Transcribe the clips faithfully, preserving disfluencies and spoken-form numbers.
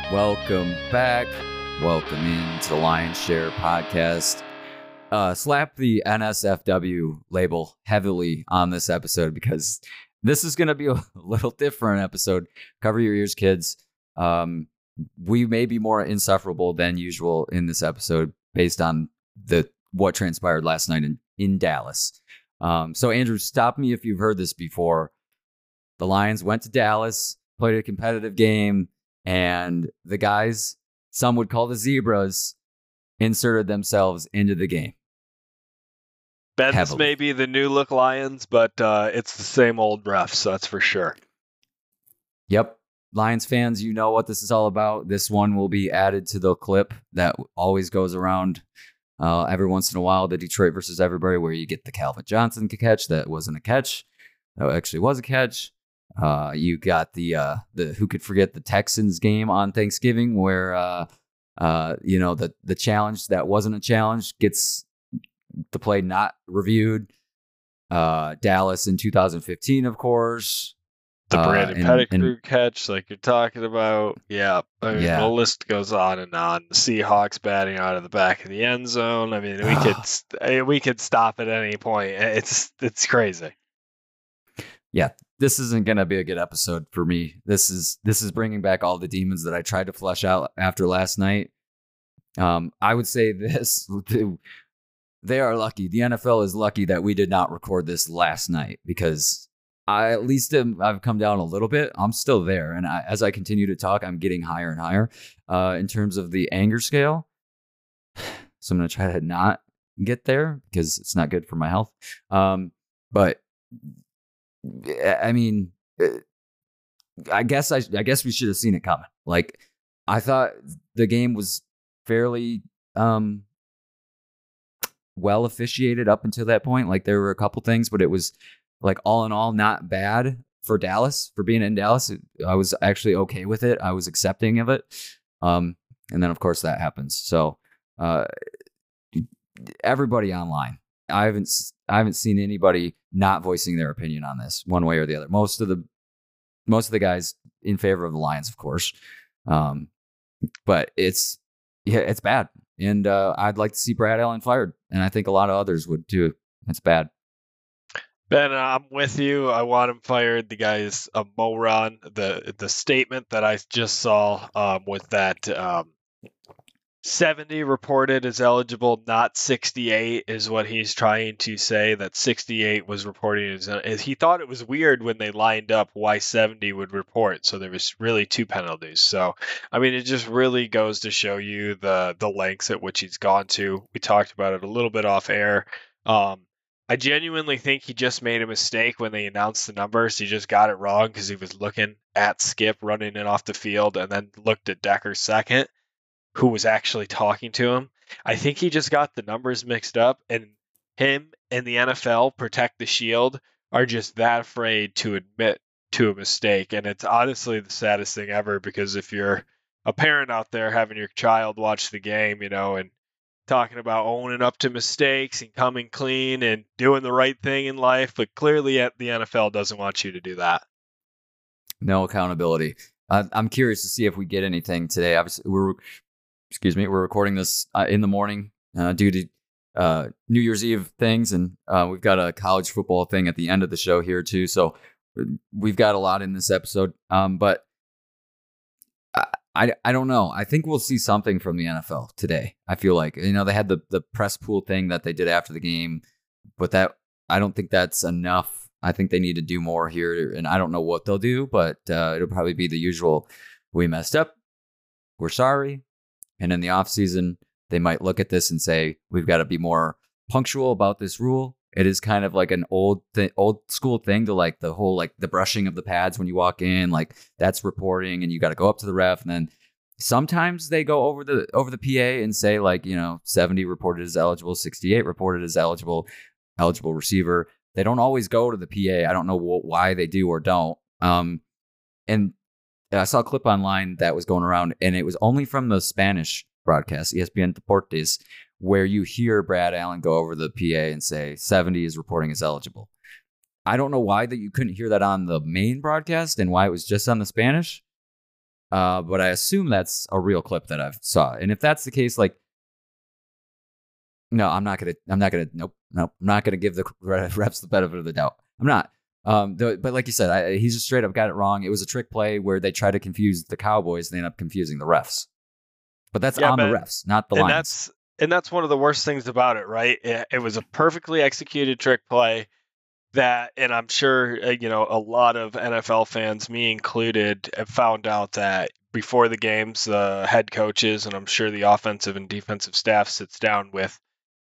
Welcome back. Welcome into the Lion's Share podcast. Uh, slap the N S F W label heavily on this episode because this is going to be a little different episode. Cover your ears, kids. Um, we may be more insufferable than usual in this episode based on the what transpired last night in, in Dallas. Um, so, Andrew, stop me if you've heard this before. The Lions went to Dallas, played a competitive game, and the guys, some would call the Zebras, inserted themselves into the game. Ben, this may be the new look Lions, but uh, it's the same old refs, that's for sure. Yep. Lions fans, you know what this is all about. This one will be added to the clip that always goes around uh, every once in a while, the Detroit versus everybody, where you get the Calvin Johnson catch that wasn't a catch. That actually was a catch. Uh, you got the uh, the who could forget the Texans game on Thanksgiving, where uh, uh, you know the the challenge that wasn't a challenge gets the play not reviewed. Uh, Dallas in two thousand fifteen, of course. The Brandon uh, and, Pettigrew and, catch, like you're talking about. Yeah, I mean, yeah. the list goes on and on. The Seahawks batting out of the back of the end zone. I mean, we could we could stop at any point. It's it's crazy. Yeah, this isn't gonna be a good episode for me. This is this is bringing back all the demons that I tried to flush out after last night. Um, I would say this: they are lucky. The N F L is lucky that we did not record this last night, because I at least am, I've come down a little bit. I'm still there, and I, as I continue to talk, I'm getting higher and higher uh, in terms of the anger scale. So I'm gonna try to not get there because it's not good for my health. Um, but I mean, I guess I, I guess we should have seen it coming. Like, I thought the game was fairly um, well officiated up until that point. Like, there were a couple things, but it was like all in all not bad for Dallas, for being in Dallas. I was actually okay with it. I was accepting of it. Um, and then of course that happens. So uh, everybody online, I haven't I haven't seen anybody not voicing their opinion on this one way or the other. Most of the most of the guys in favor of the Lions, of course. Um, but it's yeah, it's bad. And uh, I'd like to see Brad Allen fired. And I think a lot of others would too. It's bad. Ben, I'm with you. I want him fired. The guy's a moron. The the statement that I just saw um, was that um, seventy reported as eligible, not sixty-eight, is what he's trying to say. That sixty-eight was reporting as, as he thought it was weird when they lined up why seventy would report. So there was really two penalties. So I mean, it just really goes to show you the the lengths at which he's gone to. We talked about it a little bit off air. Um, I genuinely think he just made a mistake when they announced the numbers. He just got it wrong because he was looking at Skip running in off the field and then looked at Decker second, who was actually talking to him. I think he just got the numbers mixed up, and him and the N F L Protect the Shield are just that afraid to admit to a mistake. And it's honestly the saddest thing ever, because if you're a parent out there having your child watch the game, you know, and talking about owning up to mistakes and coming clean and doing the right thing in life, but clearly the N F L doesn't want you to do that. No accountability. Uh, I'm curious to see if we get anything today. Obviously, we're excuse me, we're recording this uh, in the morning uh, due to uh, New Year's Eve things, and uh, we've got a college football thing at the end of the show here too. So we've got a lot in this episode, um, but I, I don't know. I think we'll see something from the N F L today. I feel like, you know, they had the, the press pool thing that they did after the game, but that I don't think that's enough. I think they need to do more here, and I don't know what they'll do, but uh, it'll probably be the usual. We messed up. We're sorry. And in the offseason, they might look at this and say, we've got to be more punctual about this rule. It is kind of like an old th- old school thing to like the whole, like the brushing of the pads when you walk in, like that's reporting, and you got to go up to the ref. And then sometimes they go over the over the P A and say, like, you know, seventy reported as eligible, sixty-eight reported as eligible, eligible receiver. They don't always go to the P A. I don't know wh- why they do or don't. Um, and I saw a clip online that was going around, and it was only from the Spanish broadcast, E S P N Deportes, where you hear Brad Allen go over the P A and say seventy is reporting as eligible. I don't know why that you couldn't hear that on the main broadcast and why it was just on the Spanish. Uh, but I assume that's a real clip that I've saw. And if that's the case, like, no, I'm not gonna. I'm not gonna. Nope, nope. I'm not gonna give the refs the benefit of the doubt. I'm not. Um, the, but like you said, I, he just straight up got it wrong. It was a trick play where they tried to confuse the Cowboys. They end up confusing the refs. But that's Yeah, on Ben, the refs, not the and Lions. that's and that's one of the worst things about it, right? It, it was a perfectly executed trick play that, and I'm sure uh, you know a lot of N F L fans, me included, have found out that before the games, the head coaches and I'm sure the offensive and defensive staff sits down with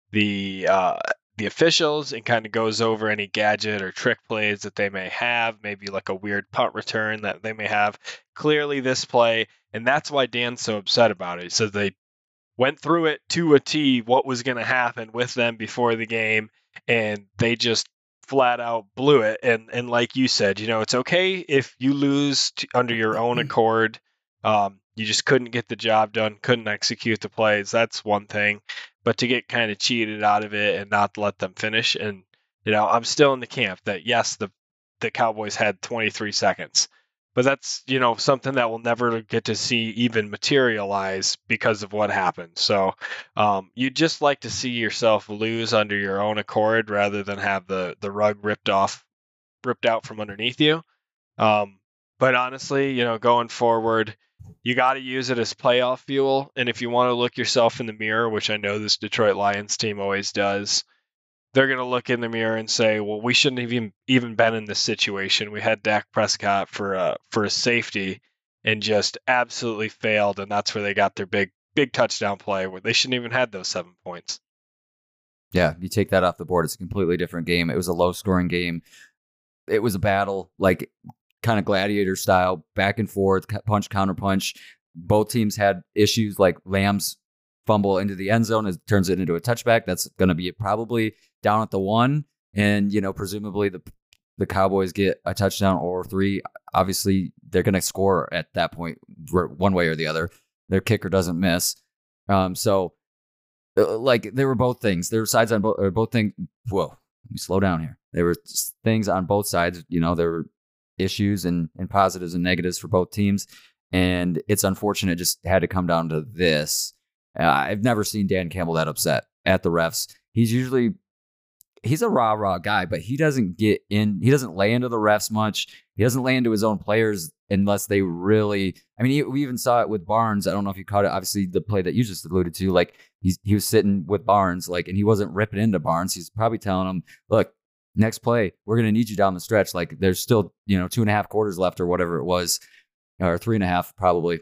the uh, the officials and kind of goes over any gadget or trick plays that they may have, maybe like a weird punt return that they may have. Clearly, this play, and that's why Dan's so upset about it. He says they went through it to a T what was going to happen with them before the game, and they just flat out blew it. And and like you said, you know, it's okay if you lose to, under your own accord. Um, you just couldn't get the job done, couldn't execute the plays. That's one thing, but to get kind of cheated out of it and not let them finish. And you know, I'm still in the camp that yes, the the Cowboys had twenty-three seconds. But that's, you know, something that we'll never get to see even materialize because of what happened. So um, you'd just like to see yourself lose under your own accord rather than have the, the rug ripped off, ripped out from underneath you. Um, but honestly, you know, going forward, you got to use it as playoff fuel. And if you want to look yourself in the mirror, which I know this Detroit Lions team always does, they're going to look in the mirror and say, well, we shouldn't have even, even been in this situation. We had Dak Prescott for a, for a safety and just absolutely failed. And that's where they got their big, big touchdown play where they shouldn't even had those seven points. Yeah, you take that off the board. It's a completely different game. It was a low scoring game. It was a battle, like kind of gladiator style, back and forth, punch, counter punch. Both teams had issues like Lamb's fumble into the end zone. It turns it into a touchback. That's going to be probably down at the one. And, you know, presumably the the Cowboys get a touchdown or three. Obviously, they're going to score at that point one way or the other. Their kicker doesn't miss. Um, so, like, there were both things. There were sides on both, or both things. Whoa, let me slow down here. There were things on both sides. You know, there were issues and, and positives and negatives for both teams. And it's unfortunate it just had to come down to this. Uh, I've never seen Dan Campbell that upset at the refs. He's usually, he's a rah rah guy, but he doesn't get in, he doesn't lay into the refs much. He doesn't lay into his own players unless they really, I mean, he, we even saw it with Barnes. I don't know if you caught it. Obviously, the play that you just alluded to, like he's, he was sitting with Barnes, like, and he wasn't ripping into Barnes. He's probably telling him, look, next play, we're going to need you down the stretch. Like there's still, you know, two and a half quarters left or whatever it was, or three and a half probably.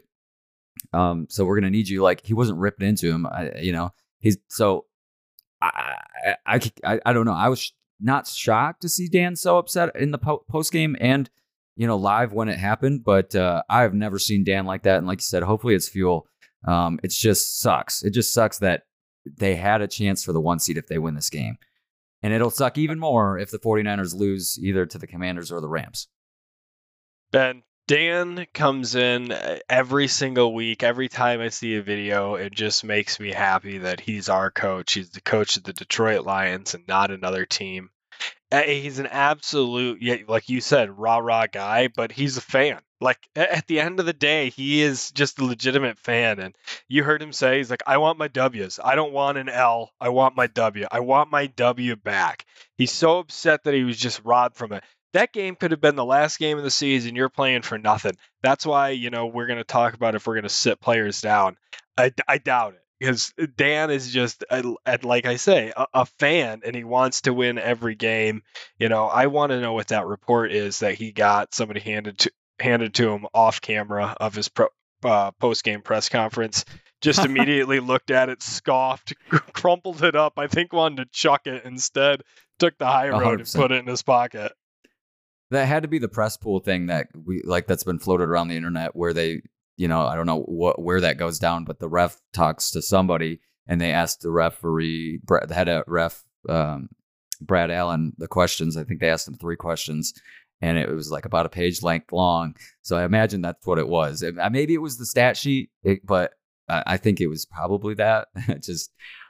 Um, so we're going to need you. Like he wasn't ripping into him, I, you know, he's so I, I, I, I don't know. I was not shocked to see Dan so upset in the po- post game and, you know, live when it happened, but uh, I've never seen Dan like that. And like you said, hopefully it's fuel. Um, it just sucks. It just sucks that they had a chance for the one seed if they win this game. And it'll suck even more if the 49ers lose either to the Commanders or the Rams. Ben, Dan comes in every single week. Every time I see a video, it just makes me happy that he's our coach. He's the coach of the Detroit Lions and not another team. He's an absolute, like you said, rah-rah guy, but he's a fan. Like, at the end of the day, he is just a legitimate fan. And you heard him say, he's like, I want my W's. I don't want an L. I want my W. I want my W back. He's so upset that he was just robbed from it. That game could have been the last game of the season. You're playing for nothing. That's why, you know, we're going to talk about if we're going to sit players down. I, I doubt it. Because Dan is just, like I say, a, a fan, and he wants to win every game. You know, I want to know what that report is that he got somebody handed to handed to him off camera of his pro, uh, post game press conference. Just immediately looked at it, scoffed, crumpled it up. I think wanted to chuck it instead. Took the high road one hundred percent and put it in his pocket. That had to be the press pool thing that we like. That's been floated around the internet where they. You know, I don't know what where that goes down, but the ref talks to somebody and they ask the referee, the head of ref, um, Brad Allen, the questions. I think they asked him three questions and it was like about a page length long. So I imagine that's what it was. Maybe it was the stat sheet, but I think it was probably that. Just,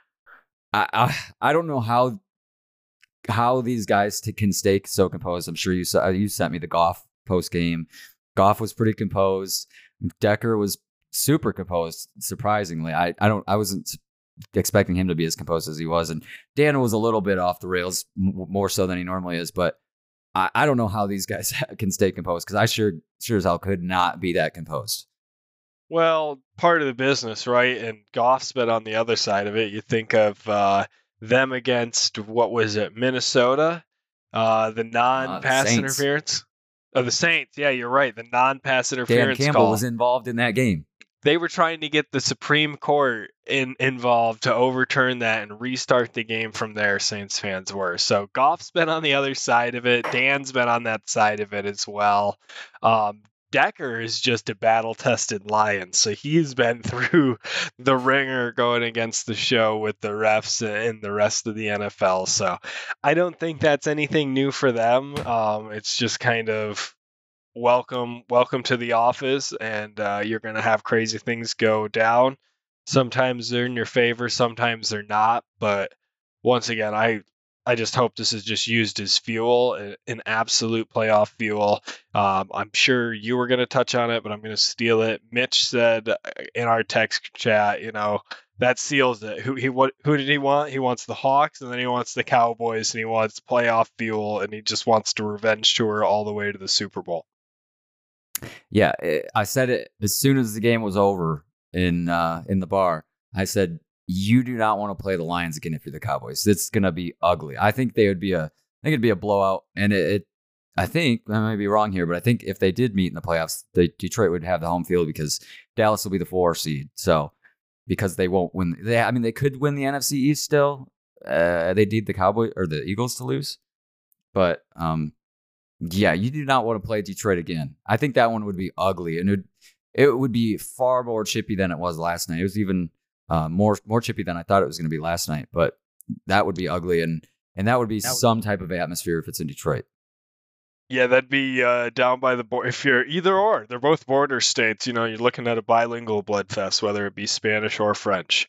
I, I, I don't know how how these guys t- can stay so composed. I'm sure you saw, you sent me the Goff post game. Goff was pretty composed. Decker was super composed, surprisingly. I, I don't I wasn't expecting him to be as composed as he was. And Dan was a little bit off the rails, more so than he normally is. But I, I don't know how these guys can stay composed, because I sure sure as hell could not be that composed. Well, part of the business, right? And Goff's been on the other side of it. You think of uh, them against, what was it, Minnesota? Uh, the non-pass uh, interference? Oh, the Saints. Yeah, you're right. The non-pass interference Dan Campbell call. was involved in that game. They were trying to get the Supreme Court in, involved to overturn that and restart the game from there, Saints fans were. So Goff's been on the other side of it. Dan's been on that side of it as well. Um, Decker is just a battle-tested lion, so he's been through the ringer going against the show with the refs and the rest of the N F L. So I don't think that's anything new for them. Um, it's just kind of welcome welcome to the office, and uh, you're going to have crazy things go down. Sometimes they're in your favor, sometimes they're not, but once again, I I just hope this is just used as fuel, an absolute playoff fuel. Um, I'm sure you were going to touch on it, but I'm going to steal it. Mitch said in our text chat, you know, that seals it. Who he what who did he want? He wants the Hawks, and then he wants the Cowboys, and he wants playoff fuel, and he just wants to revenge tour all the way to the Super Bowl. Yeah, it, I said it as soon as the game was over in uh, in the bar. I said, you do not want to play the Lions again if you're the Cowboys. It's going to be ugly. I think they would be a, I think it'd be a blowout. And it, it, I think, I might be wrong here, but I think if they did meet in the playoffs, the Detroit would have the home field, because Dallas will be the four seed. So, because they won't win, they, I mean, they could win the N F C East still. Uh, they need the Cowboys or the Eagles to lose. But, um, yeah, you do not want to play Detroit again. I think that one would be ugly, and it, it would be far more chippy than it was last night. It was even Uh, more more chippy than I thought it was going to be last night, but that would be ugly, and and that would be that some would... type of atmosphere if it's in Detroit. Yeah, that'd be uh, down by the border. If you're either or, they're both border states. You know, you're looking at a bilingual bloodfest, whether it be Spanish or French.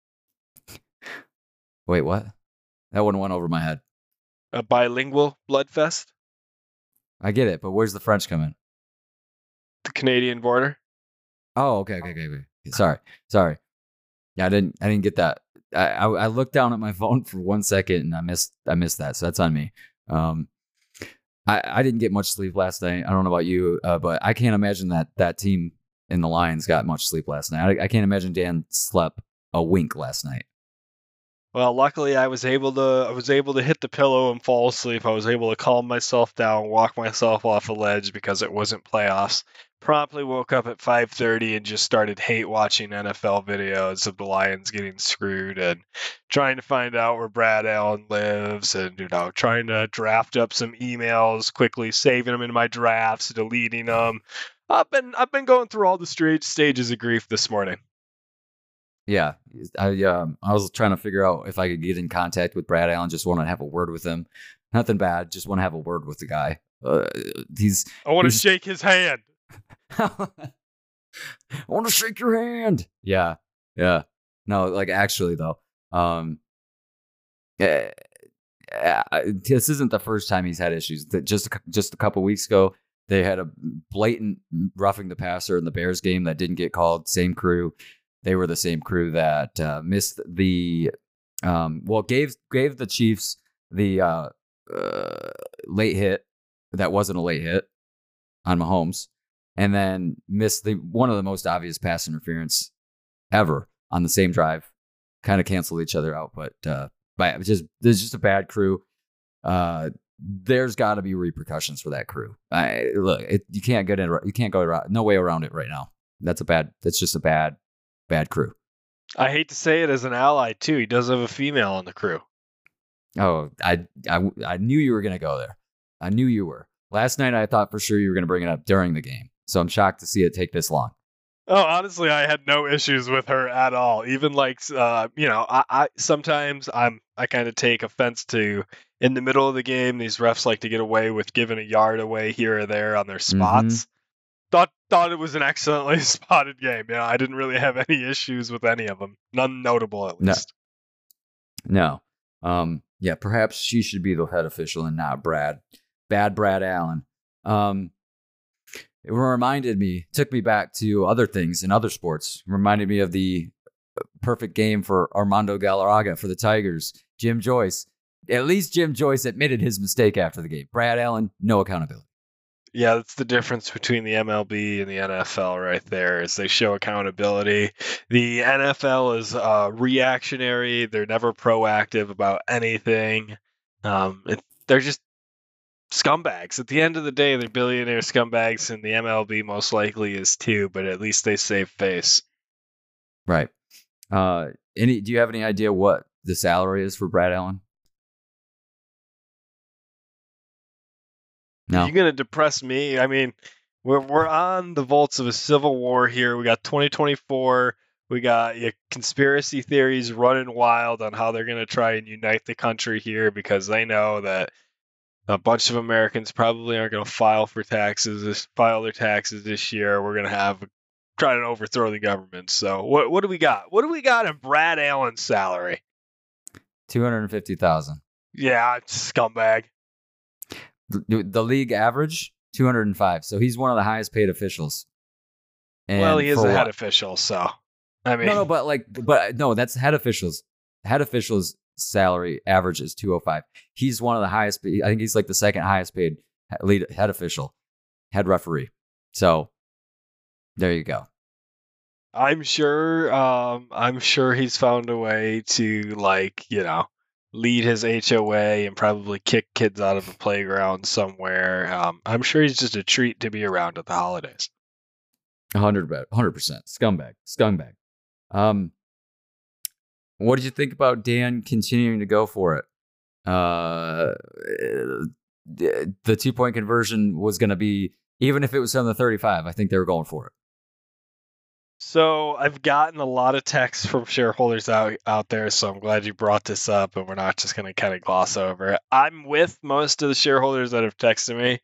Wait, what? That one went over my head. A bilingual bloodfest? I get it, but where's the French come in? The Canadian border. Oh, okay, okay, okay. okay. Sorry, sorry. Yeah, I didn't. I didn't get that. I, I I looked down at my phone for one second and I missed. I missed that. So that's on me. Um, I I didn't get much sleep last night. I don't know about you, uh, but I can't imagine that that team in the Lions got much sleep last night. I, I can't imagine Dan slept a wink last night. Well, luckily I was able to I was able to hit the pillow and fall asleep. I was able to calm myself down, walk myself off a ledge because it wasn't playoffs. Promptly woke up at five thirty and just started hate watching N F L videos of the Lions getting screwed and trying to find out where Brad Allen lives, and you know, trying to draft up some emails quickly, saving them in my drafts, deleting them. I've been I've been going through all the straight stages of grief this morning. Yeah, I um I was trying to figure out if I could get in contact with Brad Allen. Just want to have a word with him. Nothing bad. Just want to have a word with the guy. Uh, he's. I want he's, to shake his hand. I want to shake your hand. Yeah, yeah. No, like actually though, um, yeah, this isn't the first time he's had issues. That just a, just a couple weeks ago, they had a blatant roughing the passer in the Bears game that didn't get called. Same crew. They were the same crew that uh, missed the, um, well, gave gave the Chiefs the uh, uh, late hit that wasn't a late hit on Mahomes, and then missed the one of the most obvious pass interference ever on the same drive. Kind of canceled each other out, but uh, by just there's just a bad crew. Uh, there's got to be repercussions for that crew. I, look, it, you can't get in. You can't go around. No way around it right now. That's a bad. That's just a bad. Bad crew. I hate to say it as an ally too. He does have a female on the crew. Oh, I I, I knew you were going to go there. I knew you were. Last night I thought for sure you were going to bring it up during the game. So I'm shocked to see it take this long. Oh, honestly, I had no issues with her at all. Even like, uh, you know, I, I sometimes I'm I kind of take offense to in the middle of the game. These refs like to get away with giving a yard away here or there on their spots. Mm-hmm. Thought thought it was an excellently spotted game. Yeah, I didn't really have any issues with any of them. None notable, at least. No. no. Um. Yeah. Perhaps she should be the head official and not Brad. Bad Brad Allen. Um. it reminded me, took me back to other things in other sports. It reminded me of the perfect game for Armando Galarraga for the Tigers. Jim Joyce. At least Jim Joyce admitted his mistake after the game. Brad Allen, no accountability. Yeah, that's the difference between the M L B and the N F L right there, is they show accountability. The N F L is uh, reactionary. They're never proactive about anything. Um, it, they're just scumbags. At the end of the day, they're billionaire scumbags, and the M L B most likely is too, but at least they save face. Right. Uh, any? Do you have any idea what the salary is for Brad Allen? No. You're gonna depress me. I mean, we're we're on the vaults of a civil war here. We got twenty twenty-four. We got yeah, conspiracy theories running wild on how they're gonna try and unite the country here because they know that a bunch of Americans probably aren't gonna file for taxes, file their taxes this year. We're gonna have try to overthrow the government. So what what do we got? What do we got in Brad Allen's salary? Two hundred and fifty thousand. Yeah, scumbag. The, the league average two hundred and five. So he's one of the highest paid officials. And well, he is a head what? official, so I mean, no, no, but like, but no, that's head officials. Head officials' salary average is two hundred five. He's one of the highest. I think he's like the second highest paid lead head official, head referee. So there you go. I'm sure. Um, I'm sure he's found a way to, like, you know, lead his H O A and probably kick kids out of a playground somewhere. Um, I'm sure he's just a treat to be around at the holidays. one hundred percent. Scumbag. Scumbag. Um, what did you think about Dan continuing to go for it? Uh, the two-point conversion was going to be, even if it was on the thirty-five, I think they were going for it. So I've gotten a lot of texts from shareholders out, out there, so I'm glad you brought this up, and we're not just going to kind of gloss over it. I'm with most of the shareholders that have texted me.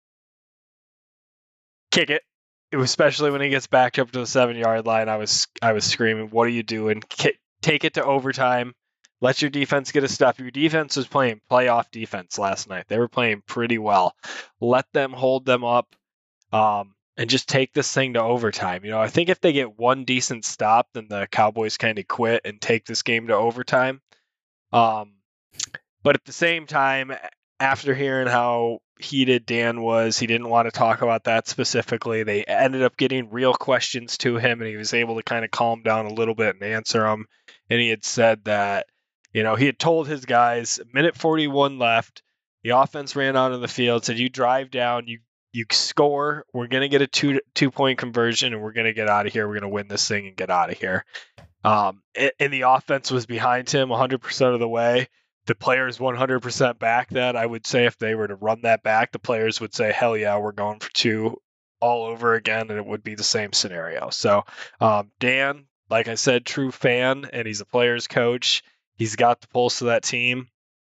Kick it. It was, especially when he gets backed up to the seven-yard line, I was I was screaming, what are you doing? K- take it to overtime. Let your defense get a stop. Your defense was playing playoff defense last night. They were playing pretty well. Let them hold them up. Um, and just take this thing to overtime. You know, I think if they get one decent stop, then the Cowboys kind of quit and take this game to overtime. Um, but at the same time, after hearing how heated Dan was, he didn't want to talk about that specifically. They ended up getting real questions to him, and he was able to kind of calm down a little bit and answer them. And he had said that, you know, he had told his guys, minute forty-one left, the offense ran out on the field, said, you drive down, you You score, we're going to get a two, two-point conversion, and we're going to get out of here. We're going to win this thing and get out of here. Um, and, and the offense was behind him one hundred percent of the way. The players one hundred percent back that. I would say if they were to run that back, the players would say, hell yeah, we're going for two all over again, and it would be the same scenario. So um, Dan, like I said, true fan, and he's a player's coach. He's got the pulse of that team.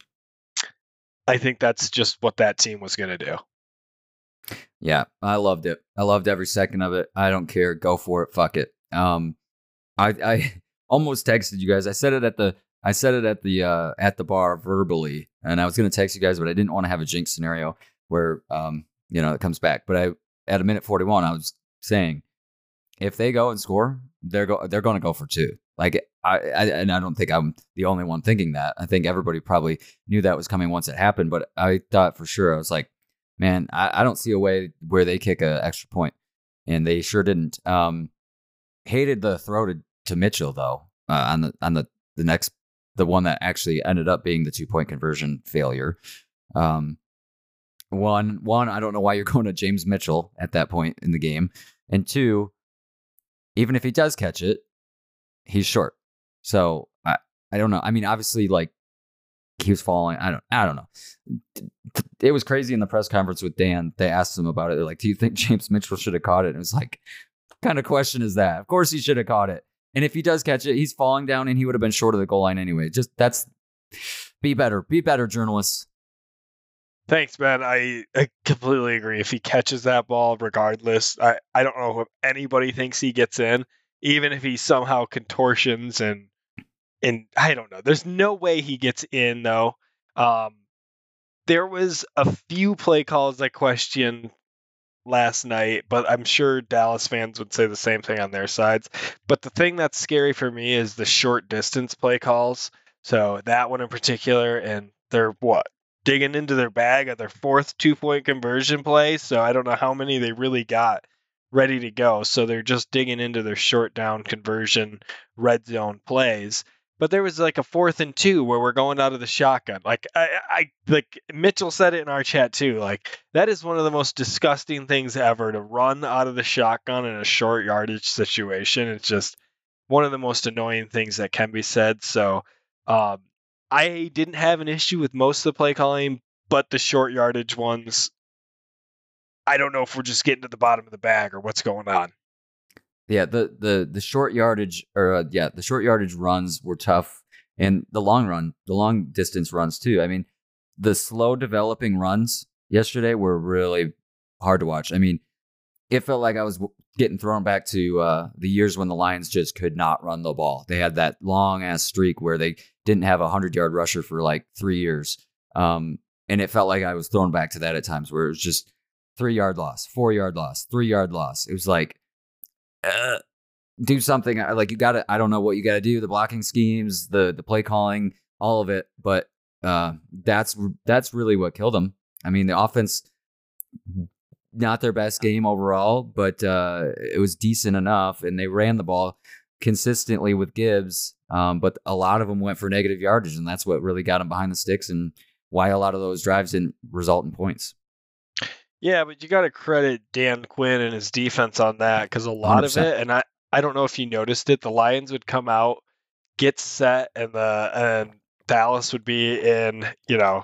I think that's just what that team was going to do. Yeah, I loved it. I loved every second of it. I don't care. Go for it. Fuck it. Um, I I almost texted you guys. I said it at the I said it at the uh, at the bar verbally, and I was going to text you guys, but I didn't want to have a jinx scenario where um you know it comes back. But I at a minute forty-one, I was saying if they go and score, they're go they're going to go for two. Like I, I and I don't think I'm the only one thinking that. I think everybody probably knew that was coming once it happened, but I thought for sure I was like, man, I, I don't see a way where they kick an extra point, and they sure didn't. Um, hated the throw to, to Mitchell though uh, on the on the the next the one that actually ended up being the two point conversion failure. Um, one one I don't know why you're going to James Mitchell at that point in the game, and two, even if he does catch it, he's short. So I I don't know. I mean, obviously, like. He was falling. I don't. I don't know. It was crazy in the press conference with Dan. They asked him about it. They're like, "Do you think James Mitchell should have caught it?" And it was like, "What kind of question is that?" Of course he should have caught it. And if he does catch it, he's falling down, and he would have been short of the goal line anyway. Just that's be better. Be better, journalists. Thanks, man. I, I completely agree. If he catches that ball, regardless, I I don't know if anybody thinks he gets in, even if he somehow contortions and. And I don't know. There's no way he gets in, though. Um, there was a few play calls I questioned last night, but I'm sure Dallas fans would say the same thing on their sides. But the thing that's scary for me is the short distance play calls. So that one in particular, and they're what? Digging into their bag of their fourth two point conversion play. So I don't know how many they really got ready to go. So they're just digging into their short down conversion red zone plays. But there was like a fourth and two where we're going out of the shotgun. Like I, I like Mitchell said it in our chat too. Like that is one of the most disgusting things ever to run out of the shotgun in a short yardage situation. It's just one of the most annoying things that can be said. So um, I didn't have an issue with most of the play calling, but the short yardage ones, I don't know if we're just getting to the bottom of the bag or what's going on. Yeah, the the the short yardage or uh, yeah, the short yardage runs were tough, and the long run, the long distance runs too. I mean, the slow developing runs yesterday were really hard to watch. I mean, it felt like I was getting thrown back to uh, the years when the Lions just could not run the ball. They had that long ass streak where they didn't have a hundred yard rusher for like three years, um, and it felt like I was thrown back to that at times where it was just three yard loss, four yard loss, three yard loss. It was like. Uh, do something like you got to, I don't know what you got to do. The blocking schemes, the, the play calling, all of it. But uh, that's, that's really what killed them. I mean, the offense, not their best game overall, but uh, it was decent enough. And they ran the ball consistently with Gibbs. Um, but a lot of them went for negative yardage. And that's what really got them behind the sticks and why a lot of those drives didn't result in points. Yeah, but you got to credit Dan Quinn and his defense on that because a lot one hundred percent of it, and I, I don't know if you noticed it, the Lions would come out, get set, and the and Dallas would be in, you know,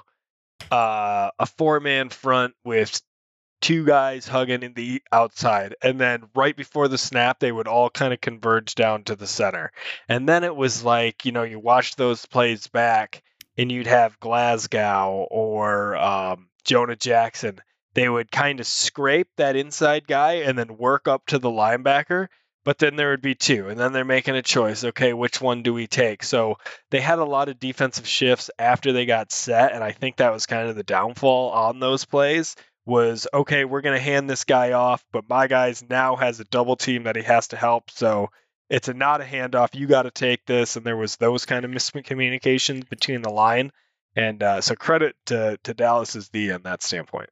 uh, a four-man front with two guys hugging in the outside. And then right before the snap, they would all kind of converge down to the center. And then it was like, you know, you watch those plays back and you'd have Glasgow or um, Jonah Jackson. They would kind of scrape that inside guy and then work up to the linebacker. But then there would be two, and then they're making a choice. Okay, which one do we take? So they had a lot of defensive shifts after they got set, and I think that was kind of the downfall on those plays was, okay, we're going to hand this guy off, but my guy's now has a double team that he has to help. So it's a not a handoff. You got to take this. And there was those kind of miscommunications between the line. And uh, so credit to, to Dallas's D in that standpoint.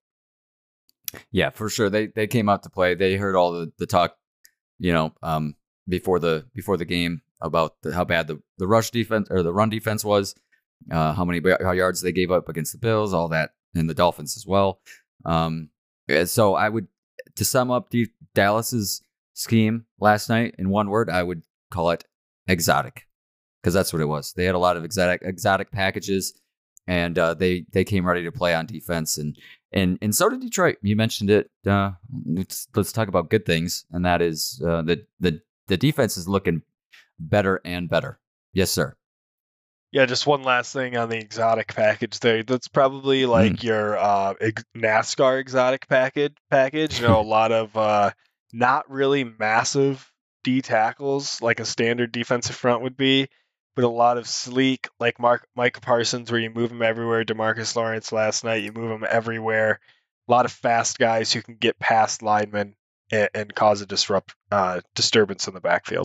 Yeah, for sure. They they came out to play. They heard all the, the talk, you know, um, before the before the game about the, how bad the, the rush defense or the run defense was, uh, how many how yards they gave up against the Bills, all that, and the Dolphins as well. Um, so I would, to sum up the Dallas's scheme last night in one word, I would call it exotic, because that's what it was. They had a lot of exotic exotic packages, and uh, they they came ready to play on defense, and and and so did Detroit. You mentioned it. Uh, let's, let's talk about good things, and that is uh, the the the defense is looking better and better. Yes, sir. Yeah, just one last thing on the exotic package there. That's probably like mm. your uh, ex- NASCAR exotic package. Package, you know, a lot of uh, not really massive D tackles like a standard defensive front would be, but a lot of sleek, like Mark Micah Parsons, where you move him everywhere. DeMarcus Lawrence last night, you move him everywhere. A lot of fast guys who can get past linemen and, and cause a disrupt uh, disturbance in the backfield.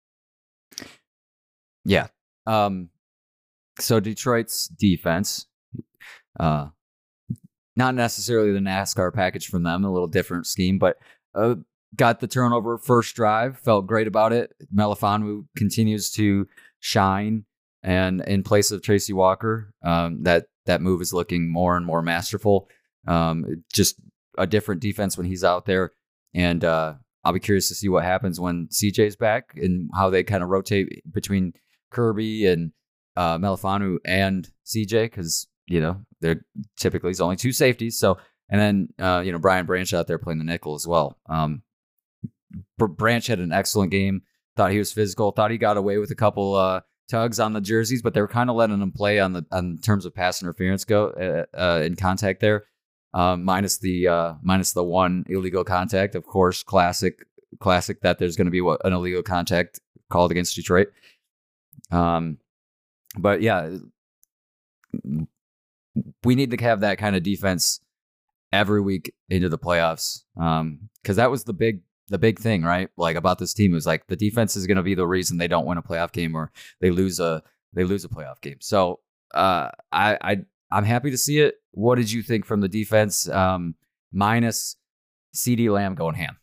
Yeah. Um. So Detroit's defense, uh, not necessarily the NASCAR package from them, a little different scheme, but uh, got the turnover first drive, felt great about it. Melifonwu continues to shine, and in place of Tracy Walker, um, that that move is looking more and more masterful. Um, just a different defense when he's out there, and uh, I'll be curious to see what happens when C J's back and how they kind of rotate between Kirby and uh, Melifonwu and C J, because you know they're typically it's only two safeties. So and then uh, you know Brian Branch out there playing the nickel as well. Um, Branch had an excellent game. Thought he was physical. Thought he got away with a couple uh, tugs on the jerseys, but they were kind of letting him play on the on terms of pass interference go uh, uh, in contact there, um, minus the uh, minus the one illegal contact. Of course, classic classic that there's going to be what, an illegal contact called against Detroit. Um, but yeah, we need to have that kind of defense every week into the playoffs. Um, because that was the big the big thing, right? Like about this team was like the defense is going to be the reason they don't win a playoff game or they lose a they lose a playoff game. So uh, I I I'm happy to see it. What did you think from the defense? Um, minus CeeDee Lamb going ham.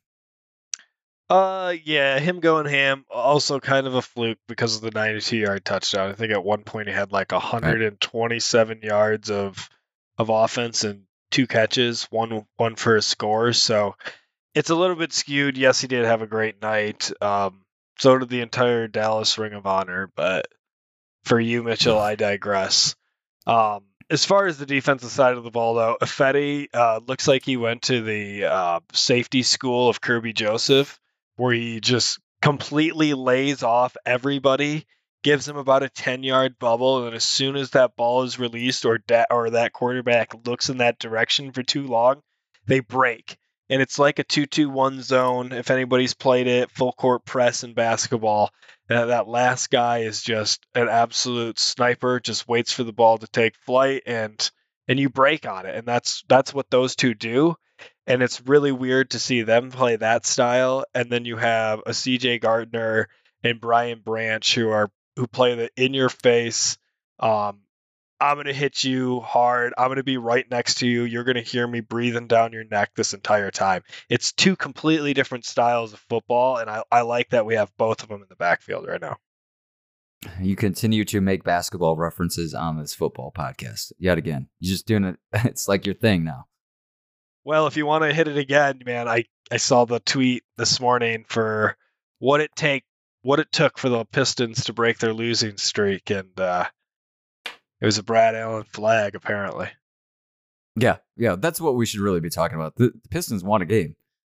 Uh, yeah, him going ham, also kind of a fluke because of the ninety-two yard touchdown. I think at one point he had like one hundred twenty-seven right. yards of of offense and two catches, one one for a score. So it's a little bit skewed. Yes, he did have a great night. Um, so did the entire Dallas Ring of Honor. But for you, Mitchell, I digress. Um, as far as the defensive side of the ball, though, Ifedi uh, looks like he went to the uh, safety school of Kirby Joseph, where he just completely lays off everybody, gives them about a ten-yard bubble, and as soon as that ball is released or, da- or that quarterback looks in that direction for too long, they break. And it's like a two two one zone, if anybody's played it, full court press in basketball. Uh, that last guy is just an absolute sniper, just waits for the ball to take flight, and and you break on it. And that's that's what those two do. And it's really weird to see them play that style. And then you have a C J Gardner and Brian Branch who are who play the in your face. Um, I'm gonna hit you hard. I'm gonna be right next to you. You're gonna hear me breathing down your neck this entire time. It's two completely different styles of football, and I, I like that we have both of them in the backfield right now. You continue to make basketball references on this football podcast yet again. You're just doing it. It's like your thing now. Well, if you want to hit it again, man, I, I saw the tweet this morning for what it take what it took for the Pistons to break their losing streak, and uh, it was a Brad Allen flag, apparently. Yeah, yeah, that's what we should really be talking about. The, the Pistons won a game,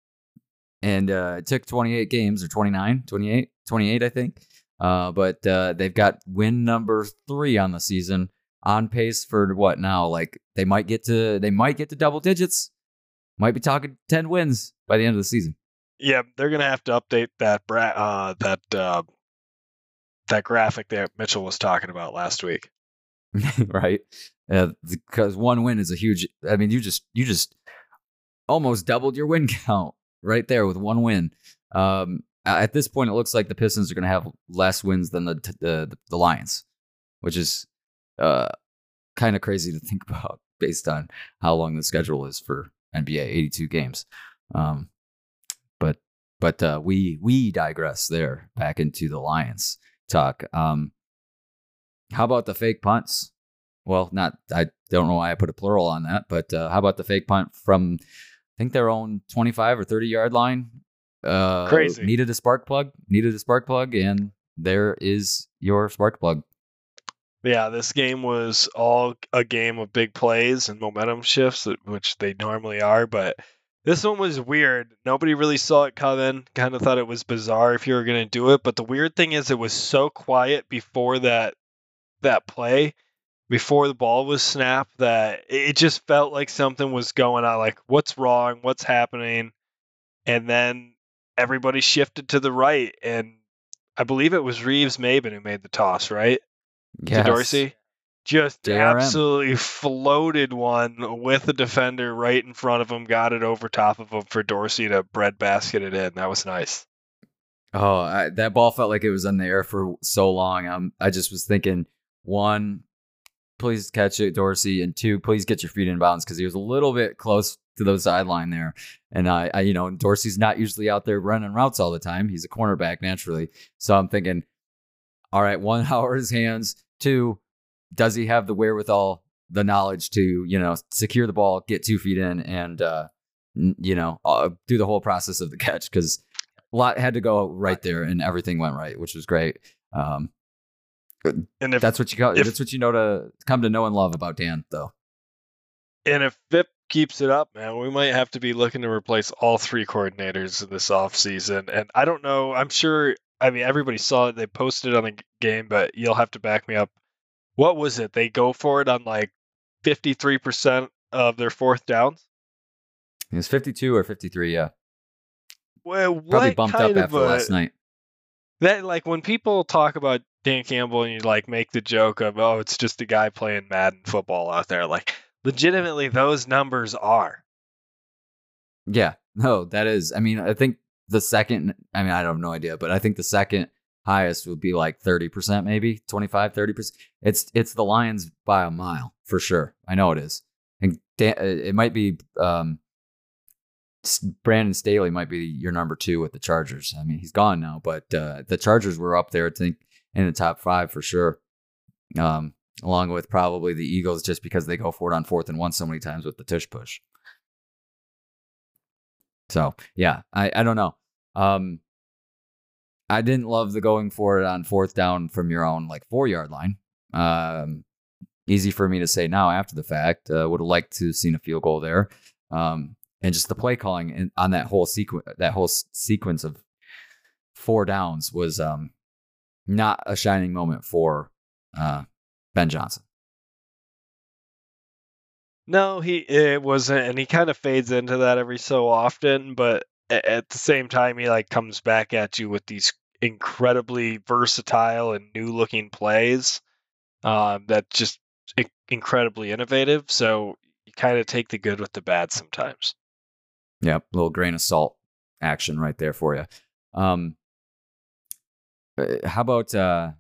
and uh, it took twenty-eight games, or twenty-nine, twenty-eight, twenty-eight, I think. Uh, but uh, they've got win number three on the season, on pace for what now? Like they might get to they might get to double digits. Might be talking ten wins by the end of the season. Yeah, they're gonna have to update that bra- uh, that uh, that graphic that Mitchell was talking about last week. Right, uh, because one win is a huge. I mean, you just you just almost doubled your win count right there with one win. Um, at this point, it looks like the Pistons are going to have less wins than the the, the Lions, which is uh, kind of crazy to think about based on how long the schedule is for N B A, eighty-two games. Um, but but uh, we we digress there, back into the Lions talk. Um, how about the fake punts? Well, not I don't know why I put a plural on that, but uh, how about the fake punt from I think their own twenty-five or thirty yard line? Uh, Crazy. Needed a spark plug, needed a spark plug, and there is your spark plug. Yeah, this game was all a game of big plays and momentum shifts, which they normally are, but this one was weird. Nobody really saw it coming. Kind of thought it was bizarre if you were going to do it, but the weird thing is it was so quiet before that that play, before the ball was snapped, that it just felt like something was going on, like what's wrong, what's happening, and then everybody shifted to the right, and I believe it was Reeves-Maybin who made the toss, right? Yes. To Dorsey. Just J R M. Absolutely floated one with the defender right in front of him, got it over top of him for Dorsey to breadbasket it in. That was nice. Oh, I, that ball felt like it was in the air for so long. Um, I just was thinking, one, please catch it, Dorsey, and two, please get your feet in bounds, because he was a little bit close to the sideline there. And I, I, you know, Dorsey's not usually out there running routes all the time. He's a cornerback naturally. So I'm thinking, all right, one, how are his hands? Two, does he have the wherewithal, the knowledge to, you know, secure the ball, get two feet in, and, uh, you know, uh, do the whole process of the catch? Because a lot had to go right there, and everything went right, which was great. Um, and if, that's what you got. If, that's what you know to come to know and love about Dan, though. And if Vip keeps it up, man, we might have to be looking to replace all three coordinators this offseason. And I don't know. I'm sure. I mean, everybody saw it. They posted it on the game, but you'll have to back me up. What was it? They go for it on like fifty-three percent of their fourth downs? It was fifty-two or fifty-three, yeah. Well, probably bumped up after a, last night. That, like, when people talk about Dan Campbell and you like make the joke of, oh, it's just a guy playing Madden football out there, like legitimately those numbers are. Yeah, no, that is. I mean, I think the second, I mean, I don't have no idea, but I think the second highest would be like thirty percent, maybe twenty-five, thirty percent. It's, it's the Lions by a mile for sure. I know it is. And Dan, it might be, um, Brandon Staley might be your number two with the Chargers. I mean, he's gone now, but uh, the Chargers were up there, I think, in the top five for sure. Um, along with probably the Eagles, just because they go for it on fourth and one so many times with the tush push. So yeah, I, I don't know. Um, I didn't love the going for it on fourth down from your own like four yard line. Um, easy for me to say now after the fact. Uh, would have liked to have seen a field goal there. Um, and just the play calling in, on that whole sequence, that whole s- sequence of four downs was um, not a shining moment for uh, Ben Johnson. No, he it wasn't, and he kind of fades into that every so often. But at the same time, he like comes back at you with these incredibly versatile and new-looking plays um, that just incredibly innovative. So you kind of take the good with the bad sometimes. Yeah, a little grain of salt action right there for you. Um, how about uh,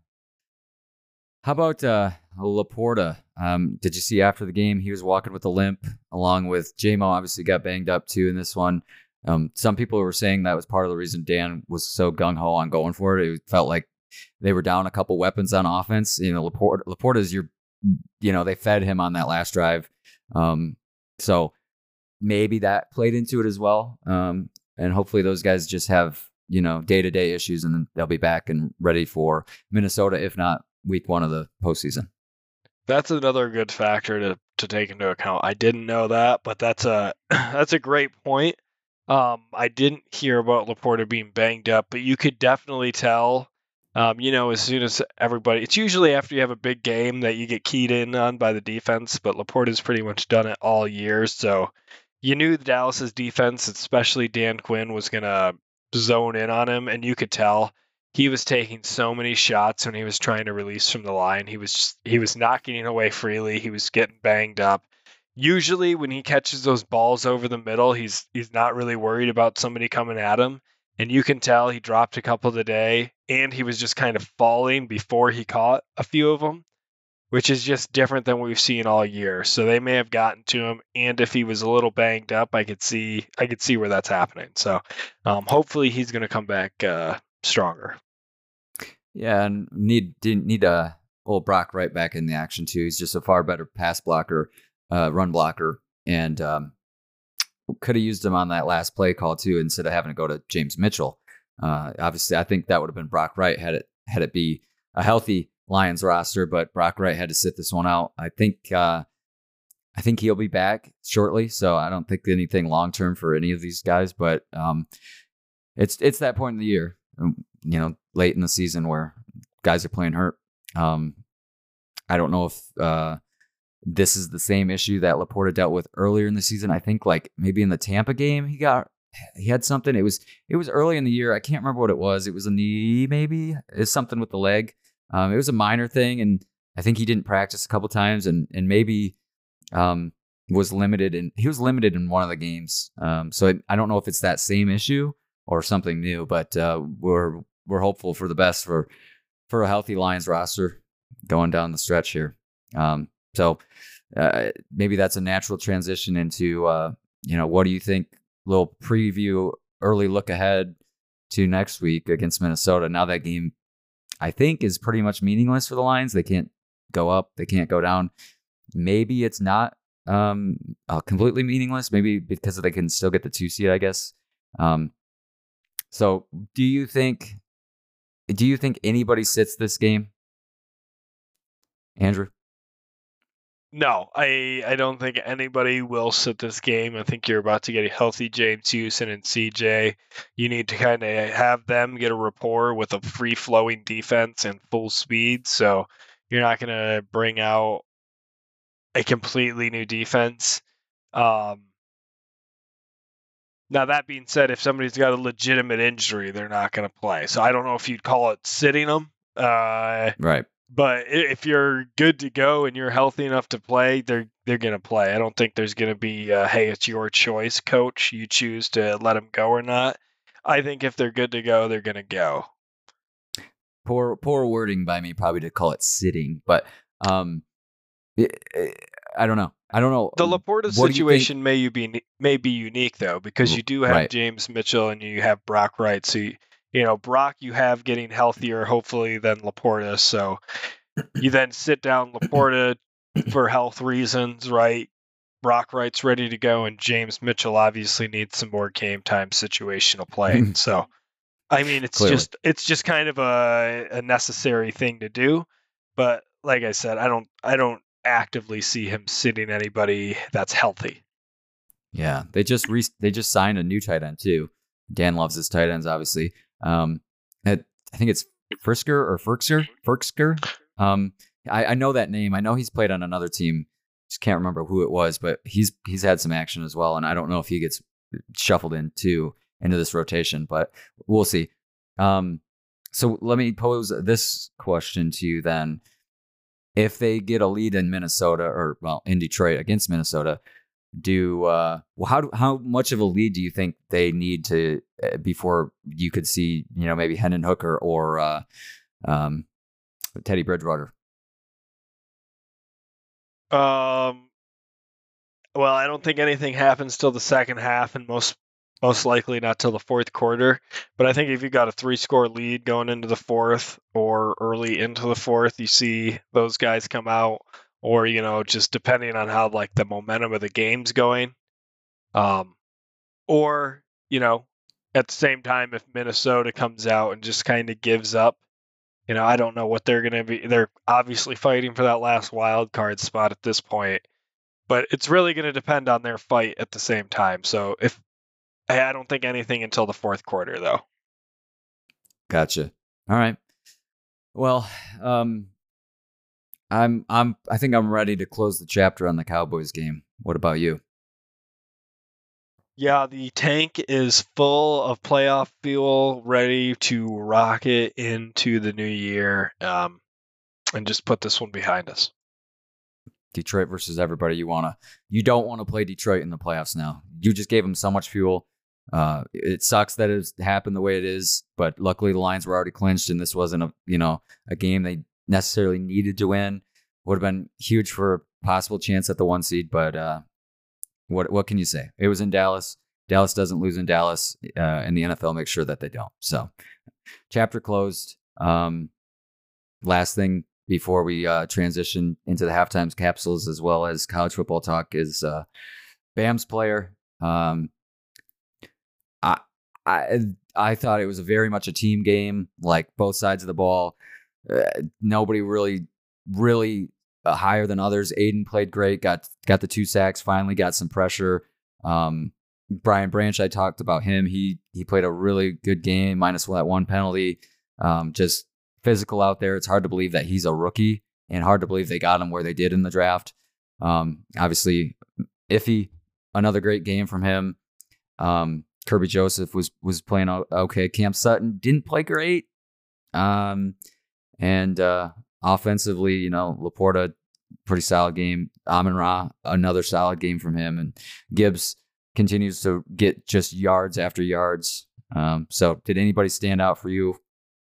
how about uh, Laporta? Um, did you see after the game he was walking with a limp, along with J-Mo? Obviously got banged up too in this one. Um, some people were saying that was part of the reason Dan was so gung ho on going for it. It felt like they were down a couple weapons on offense. You know, Laporta, Laporta's your, you know, they fed him on that last drive. Um, so maybe that played into it as well. Um, and hopefully those guys just have, you know, day-to-day issues and then they'll be back and ready for Minnesota, if not week one of the postseason. That's another good factor to, to take into account. I didn't know that, but that's a that's a great point. Um, I didn't hear about Laporta being banged up, but you could definitely tell. Um, you know, as soon as everybody, it's usually after you have a big game that you get keyed in on by the defense, but Laporta's pretty much done it all year. So you knew the Dallas's defense, especially Dan Quinn, was going to zone in on him, and you could tell he was taking so many shots when he was trying to release from the line. He was just, he was not getting away freely. He was getting banged up. Usually when he catches those balls over the middle, he's he's not really worried about somebody coming at him. And you can tell he dropped a couple today, and he was just kind of falling before he caught a few of them, which is just different than what we've seen all year. So they may have gotten to him, and if he was a little banged up, I could see I could see where that's happening. So um, hopefully he's going to come back uh, stronger. Yeah, and need need a old Brock Wright back in the action too. He's just a far better pass blocker, uh, run blocker, and um, could have used him on that last play call too instead of having to go to James Mitchell. Uh, obviously, I think that would have been Brock Wright had it had it be a healthy Lions roster, but Brock Wright had to sit this one out. I think uh, I think he'll be back shortly, so I don't think anything long term for any of these guys. But um, it's it's that point in the year, you know, late in the season where guys are playing hurt. Um, I don't know if uh, this is the same issue that Laporta dealt with earlier in the season. I think like maybe in the Tampa game he got he had something. It was it was early in the year. I can't remember what it was. It was a knee, maybe. It's something with the leg. Um, it was a minor thing, and I think he didn't practice a couple times, and and maybe um, was limited, and he was limited in one of the games. Um, so it, I don't know if it's that same issue or something new, but uh, we're we're hopeful for the best for for a healthy Lions roster going down the stretch here. Um, so uh, maybe that's a natural transition into uh, you know, what do you think? Little preview, early look ahead to next week against Minnesota. Now that game, I think, is pretty much meaningless for the Lions. They can't go up. They can't go down. Maybe it's not um, uh, completely meaningless. Maybe because they can still get the two seed, I guess. Um, so do you think, do you think anybody sits this game? Andrew? No, I I don't think anybody will sit this game. I think you're about to get a healthy James Houston and C J. You need to kind of have them get a rapport with a free-flowing defense and full speed. So you're not going to bring out a completely new defense. Um, now, that being said, if somebody's got a legitimate injury, they're not going to play. So I don't know if you'd call it sitting them. Uh, right. But if you're good to go and you're healthy enough to play, they're they're going to play. I don't think there's going to be, uh, hey, it's your choice, coach. You choose to let them go or not. I think if they're good to go, they're going to go. Poor, poor wording by me, probably to call it sitting, but um, it, it, I don't know. I don't know. The Laporta situation may you be may be unique though, because you do have right. James Mitchell and you have Brock Wright. So you, you know Brock, you have getting healthier, hopefully, than Laporta. So you then sit down Laporta for health reasons, right? Brock Wright's ready to go, and James Mitchell obviously needs some more game time situational play. So, I mean, it's Clearly. just it's just kind of a, a necessary thing to do. But like I said, I don't I don't actively see him sitting anybody that's healthy. Yeah, they just re- they just signed a new tight end too. Dan loves his tight ends, obviously. Um, at, I think it's Frisker or Ferkser, Ferksker. Um, I, I know that name. I know he's played on another team. Just can't remember who it was, but he's he's had some action as well, and I don't know if he gets shuffled into into this rotation, but we'll see. Um, so let me pose this question to you then. If they get a lead in Minnesota, or well, in Detroit against Minnesota, do uh, well, how do, how much of a lead do you think they need to uh, before you could see, you know, maybe Hendon Hooker or uh, um, Teddy Bridgewater? Um. Well, I don't think anything happens till the second half, and most most likely not till the fourth quarter. But I think if you got a three-score lead going into the fourth or early into the fourth, you see those guys come out, or, you know, just depending on how, like, the momentum of the game's going. Um, or, you know, at the same time, if Minnesota comes out and just kind of gives up, you know, I don't know what they're going to be. They're obviously fighting for that last wild card spot at this point, but it's really going to depend on their fight at the same time. So if I don't think anything until the fourth quarter, though. Gotcha. All right. Well, um, I'm I'm I think I'm ready to close the chapter on the Cowboys game. What about you? Yeah, the tank is full of playoff fuel, ready to rocket into the new year, um, and just put this one behind us. Detroit versus everybody. You wanna, you don't want to play Detroit in the playoffs now. You just gave them so much fuel. Uh, it sucks that it's happened the way it is, but luckily the Lions were already clinched, and this wasn't a you know a game they necessarily needed to win. Would have been huge for a possible chance at the one seed, but uh, what what can you say? It was in Dallas. Dallas doesn't lose in Dallas, uh, and the N F L makes sure that they don't. So, chapter closed. Um, last thing before we uh, transition into the halftime capsules as well as college football talk is uh, Bam's player. Um, I I I thought it was a very much a team game, like both sides of the ball. Uh, nobody really really uh, higher than others. Aiden played great, got got the two sacks, finally got some pressure. Um, Brian Branch, I talked about him. He he played a really good game, minus that one penalty. Um, just physical out there. It's hard to believe that he's a rookie, and hard to believe they got him where they did in the draft. Um, obviously, Iffy, another great game from him. Um, Kirby Joseph was was playing okay. Cam Sutton didn't play great. Um, and uh, offensively, you know, Laporta, pretty solid game. Amon-Ra, another solid game from him. And Gibbs continues to get just yards after yards. Um, so did anybody stand out for you?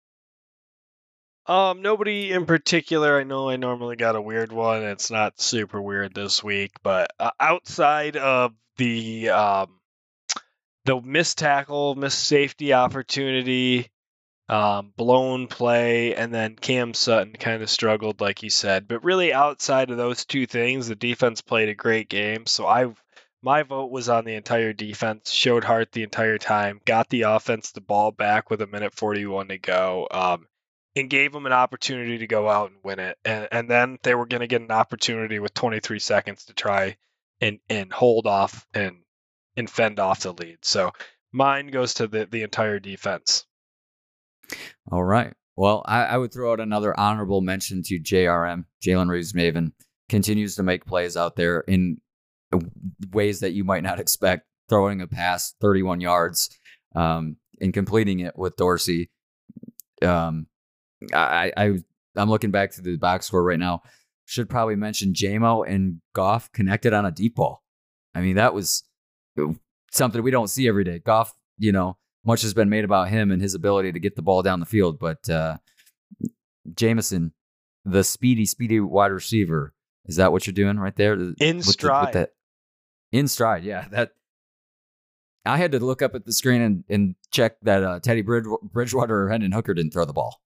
Um, nobody in particular. I know I normally got a weird one. It's not super weird this week, but uh, outside of the um, the missed tackle, missed safety opportunity, um, blown play, and then Cam Sutton kind of struggled, like you said. But really, outside of those two things, the defense played a great game. So I, my vote was on the entire defense. Showed heart the entire time. Got the offense the ball back with a minute forty-one to go. Um, and gave them an opportunity to go out and win it. And and then they were going to get an opportunity with twenty-three seconds to try and, and hold off and and fend off the lead. So mine goes to the, the entire defense. All right. Well, I, I would throw out another honorable mention to J R M. Jalen Reeves-Maven continues to make plays out there in ways that you might not expect, throwing a pass thirty-one yards um, and completing it with Dorsey. Um, I, I, I'm looking back to the box score right now. should probably mention J-Mo and Goff connected on a deep ball. I mean, that was something we don't see every day. Goff, you know, much has been made about him and his ability to get the ball down the field, but uh, Jameson, the speedy, speedy wide receiver, is that what you're doing right there? In with stride. The, with that, in stride, yeah. That I had to look up at the screen and, and check that uh, Teddy Bridge, Bridgewater or Hendon Hooker didn't throw the ball.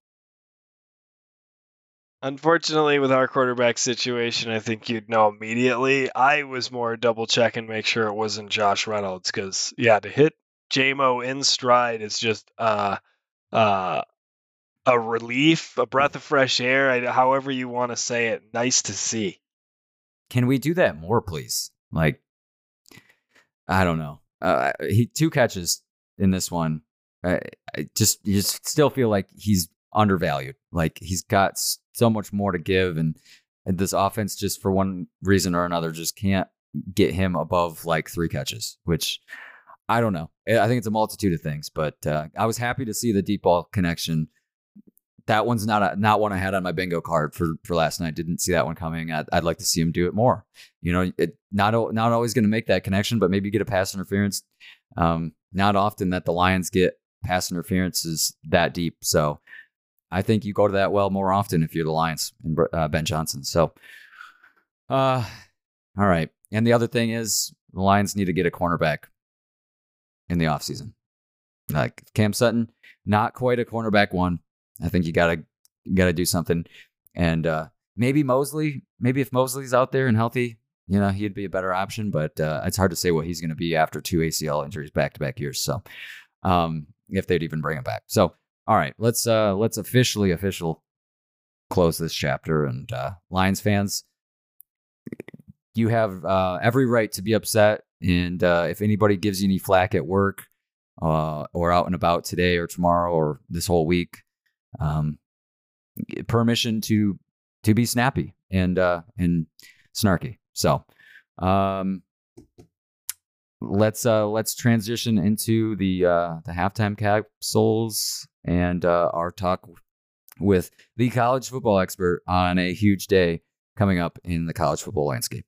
Unfortunately, with our quarterback situation, I think you'd know immediately. I was more double check and make sure it wasn't Josh Reynolds because, yeah, to hit J-Mo in stride is just uh, uh, a relief, a breath of fresh air, I, however you want to say it. Nice to see. Can we do that more, please? Like, I don't know. Uh, he two catches in this one. I, I just you just still feel like he's undervalued. Like he's got so much more to give, and, and this offense just for one reason or another just can't get him above like three catches. Which I don't know. I think it's a multitude of things, but uh, I was happy to see the deep ball connection. That one's not a, not one I had on my bingo card for, for last night. Didn't see that one coming. I'd, I'd like to see him do it more. You know, it not not always going to make that connection, but maybe get a pass interference. Um, not often that the Lions get pass interferences that deep. So I think you go to that well more often if you're the Lions and uh, Ben Johnson. So, uh, all right. And the other thing is the Lions need to get a cornerback in the offseason. Like Cam Sutton, not quite a cornerback one. I think you gotta you gotta do something, and uh, maybe Mosley. Maybe if Mosley's out there and healthy, you know, he'd be a better option. But uh, it's hard to say what he's going to be after two A C L injuries back to back years. So, um, if they'd even bring him back. So, all right, let's uh, let's officially official close this chapter. And uh, Lions fans, you have uh, every right to be upset. And uh, if anybody gives you any flack at work uh, or out and about today or tomorrow or this whole week. Um, permission to to be snappy and uh, and snarky. So, um, let's uh, let's transition into the uh, the halftime capsules and uh, our talk with the college football expert on a huge day coming up in the college football landscape.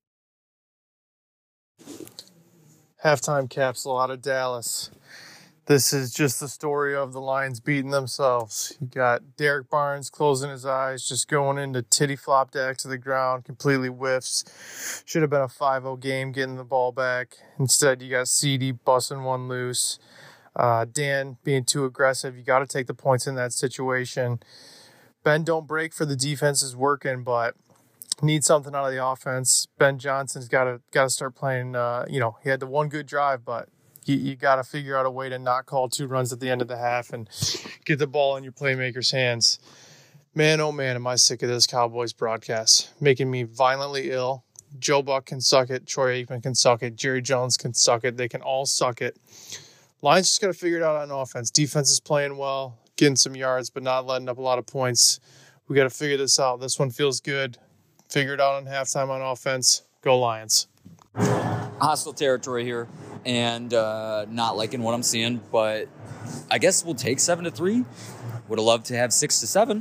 Halftime capsule out of Dallas. This is just the story of the Lions beating themselves. You got Derek Barnes closing his eyes, just going into titty flop deck to the ground, completely whiffs. Should have been a five oh game getting the ball back. Instead, you got C D busting one loose. Uh, Dan being too aggressive. You got to take the points in that situation. Ben don't break for the defense is working, but need something out of the offense. Ben Johnson's got to got to start playing. Uh, you know, he had the one good drive, but You, you got to figure out a way to not call two runs at the end of the half and get the ball in your playmakers' hands. Man, oh man, am I sick of this Cowboys broadcast. Making me violently ill. Joe Buck can suck it. Troy Aikman can suck it. Jerry Jones can suck it. They can all suck it. Lions just got to figure it out on offense. Defense is playing well, getting some yards, but not letting up a lot of points. We got to figure this out. This one feels good. Figure it out on halftime on offense. Go Lions. Hostile territory here. And uh, not liking what I'm seeing, but I guess we'll take seven to three. Would have loved to have six to seven,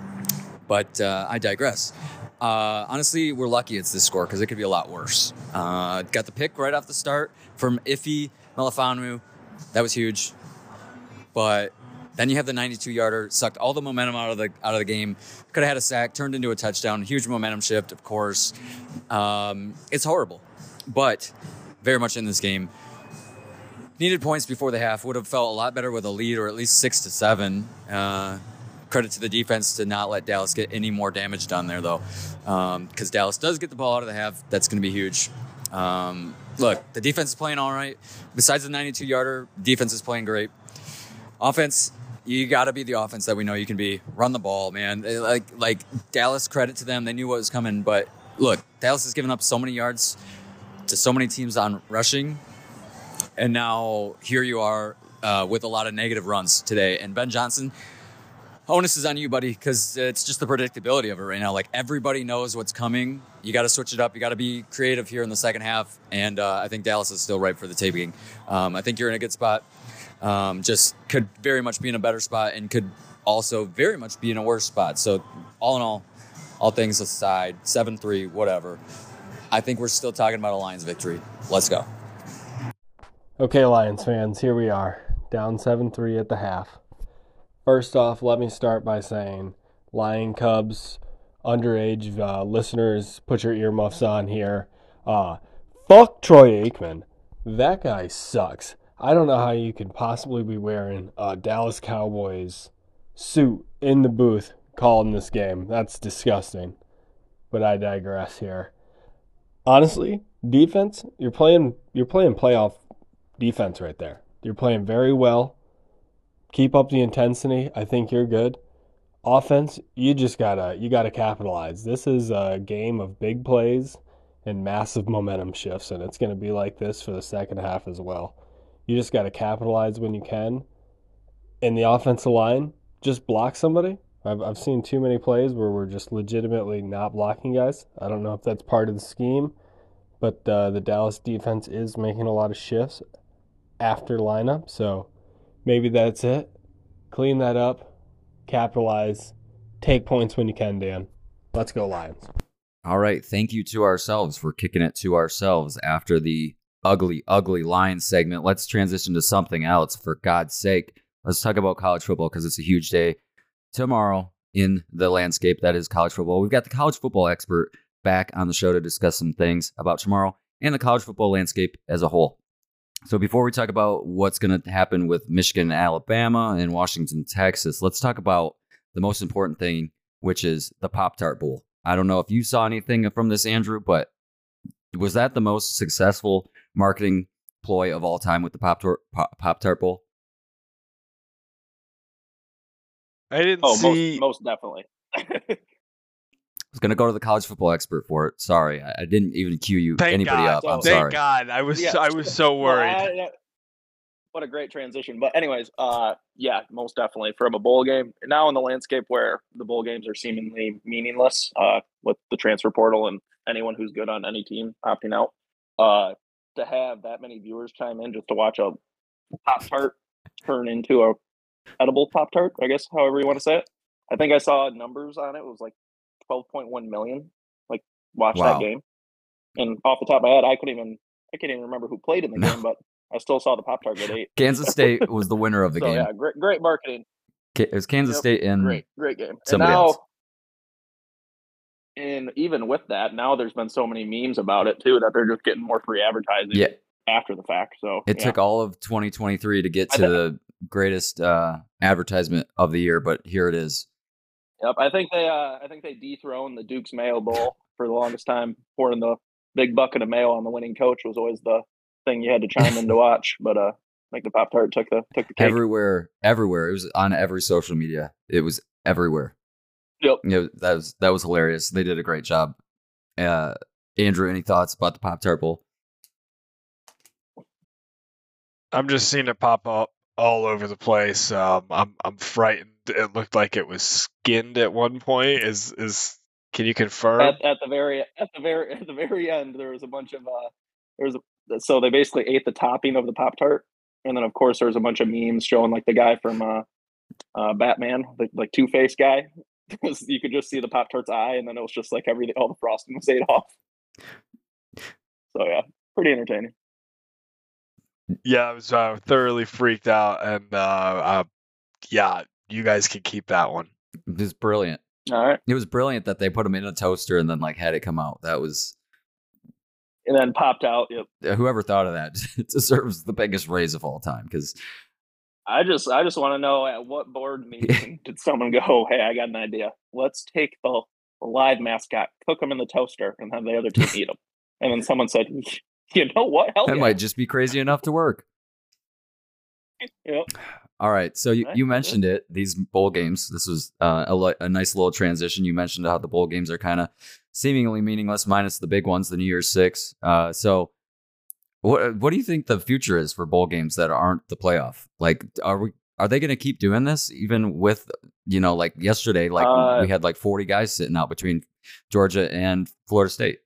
but uh, I digress. Uh, honestly, we're lucky it's this score because it could be a lot worse. Uh, got the pick right off the start from Iffy Melifonwu. That was huge, but then you have the ninety-two yarder, sucked all the momentum out of the out of the game. Could have had a sack, turned into a touchdown. Huge momentum shift, of course. Um, it's horrible, but very much in this game. Needed points before the half. Would have felt a lot better with a lead or at least six to seven. Uh, credit to the defense to not let Dallas get any more damage done there, though. Because um, Dallas does get the ball out of the half. That's going to be huge. Um, look, the defense is playing all right. Besides the ninety-two yarder, defense is playing great. Offense, you got to be the offense that we know you can be. Run the ball, man. Like, like Dallas, credit to them. They knew what was coming. But look, Dallas has given up so many yards to so many teams on rushing. And now here you are uh, with a lot of negative runs today. And Ben Johnson, onus is on you, buddy, because it's just the predictability of it right now. Like, everybody knows what's coming. You got to switch it up. You got to be creative here in the second half. And uh, I think Dallas is still ripe for the taking. Um, I think you're in a good spot. Um, just could very much be in a better spot and could also very much be in a worse spot. So all in all, all things aside, seven three, whatever. I think we're still talking about a Lions victory. Let's go. Okay, Lions fans, here we are, down seven three at the half. First off, let me start by saying, Lion Cubs, underage uh, listeners, put your earmuffs on here. Uh, fuck Troy Aikman. That guy sucks. I don't know how you could possibly be wearing a Dallas Cowboys suit in the booth calling this game. That's disgusting. But I digress here. Honestly, defense, you're playing you're playing playoff defense right there. You're playing very well. Keep up the intensity. I think you're good. Offense, you just gotta you gotta capitalize. This is a game of big plays and massive momentum shifts, and it's gonna be like this for the second half as well. You just gotta capitalize when you can. In the offensive line, just block somebody. I've I've seen too many plays where we're just legitimately not blocking guys. I don't know if that's part of the scheme, but uh, the Dallas defense is making a lot of shifts after lineup, so maybe that's it. Clean that up, capitalize, take points when you can, Dan. Let's go, Lions. All right. Thank you to ourselves for kicking it to ourselves after the ugly, ugly Lions segment. Let's transition to something else, for God's sake. Let's talk about college football, because it's a huge day tomorrow in the landscape that is college football. We've got the college football expert back on the show to discuss some things about tomorrow and the college football landscape as a whole. So before we talk about what's going to happen with Michigan and Alabama and Washington, Texas, let's talk about the most important thing, which is the Pop-Tart Bowl. I don't know if you saw anything from this, Andrew, but was that the most successful marketing ploy of all time with the Pop-Tart, Pop-Tart Bowl? I didn't oh, see. Most, most definitely. I was going to go to the college football expert for it. Sorry, I, I didn't even cue you Thank anybody God. up. I'm Thank sorry. God. I was Yeah. I was so worried. Well, I- what a great transition. But anyways, uh, yeah, most definitely from a bowl game. Now in the landscape where the bowl games are seemingly meaningless, uh, with the transfer portal and anyone who's good on any team opting out, uh, to have that many viewers chime in just to watch a Pop-Tart turn into a edible Pop-Tart, I guess, however you want to say it. I think I saw numbers on it. It was like twelve point one million, like, watch Wow. that game. And off the top of my head, I couldn't even, I can't even remember who played in the No. game, but I still saw the Pop-Tart get eight. Kansas State was the winner of the so, game. yeah, great, great marketing. It was Kansas Yep, State and Great, great game. And somebody now, else. and even with that, now there's been so many memes about it too that they're just getting more free advertising Yeah, after the fact. So it yeah. took all of twenty twenty-three to get I to think- the greatest uh, advertisement of the year, but here it is. Yep, I think they, uh, I think they dethroned the Duke's Mayo Bowl for the longest time. Pouring the big bucket of mayo on the winning coach was always the thing you had to chime in to watch. But uh, I think the Pop-Tart took the took the cake. Everywhere, everywhere. It was on every social media. It was everywhere. Yep. You know, that was that was hilarious. They did a great job. Uh, Andrew, any thoughts about the Pop-Tart Bowl? I'm just seeing it pop up all over the place. Um, I'm I'm frightened. It looked like it was skinned at one point. Is is can you confirm? At, at the very at the very at the very end, there was a bunch of uh, there was a, so they basically ate the topping of the Pop-Tart, and then of course there was a bunch of memes showing like the guy from uh, uh, Batman, the like Two Face guy. You could just see the Pop-Tart's eye, and then it was just like everything, all the frosting was ate off. So yeah, pretty entertaining. Yeah, I was uh, thoroughly freaked out, and uh, uh, yeah, you guys can keep that one. It was brilliant. All right, It was brilliant that they put them in a toaster and then like had it come out. That was and then popped out. Yep. whoever thought of that deserves the biggest raise of all time, because I just I just want to know at what board meeting did someone go, hey, I got an idea. Let's take the live mascot, cook them in the toaster, and have the other team eat them. And then someone said, you know what? Hell that yeah. might just be crazy enough to work. Yep. All right, so you, Right, you yeah. mentioned it, these bowl games. This was uh, a, li- a nice little transition. You mentioned how the bowl games are kind of seemingly meaningless, minus the big ones, the New Year's Six. Uh, so what what do you think the future is for bowl games that aren't the playoff? Like, are we are they going to keep doing this even with, you know, like yesterday, like Uh, we had like forty guys sitting out between Georgia and Florida State?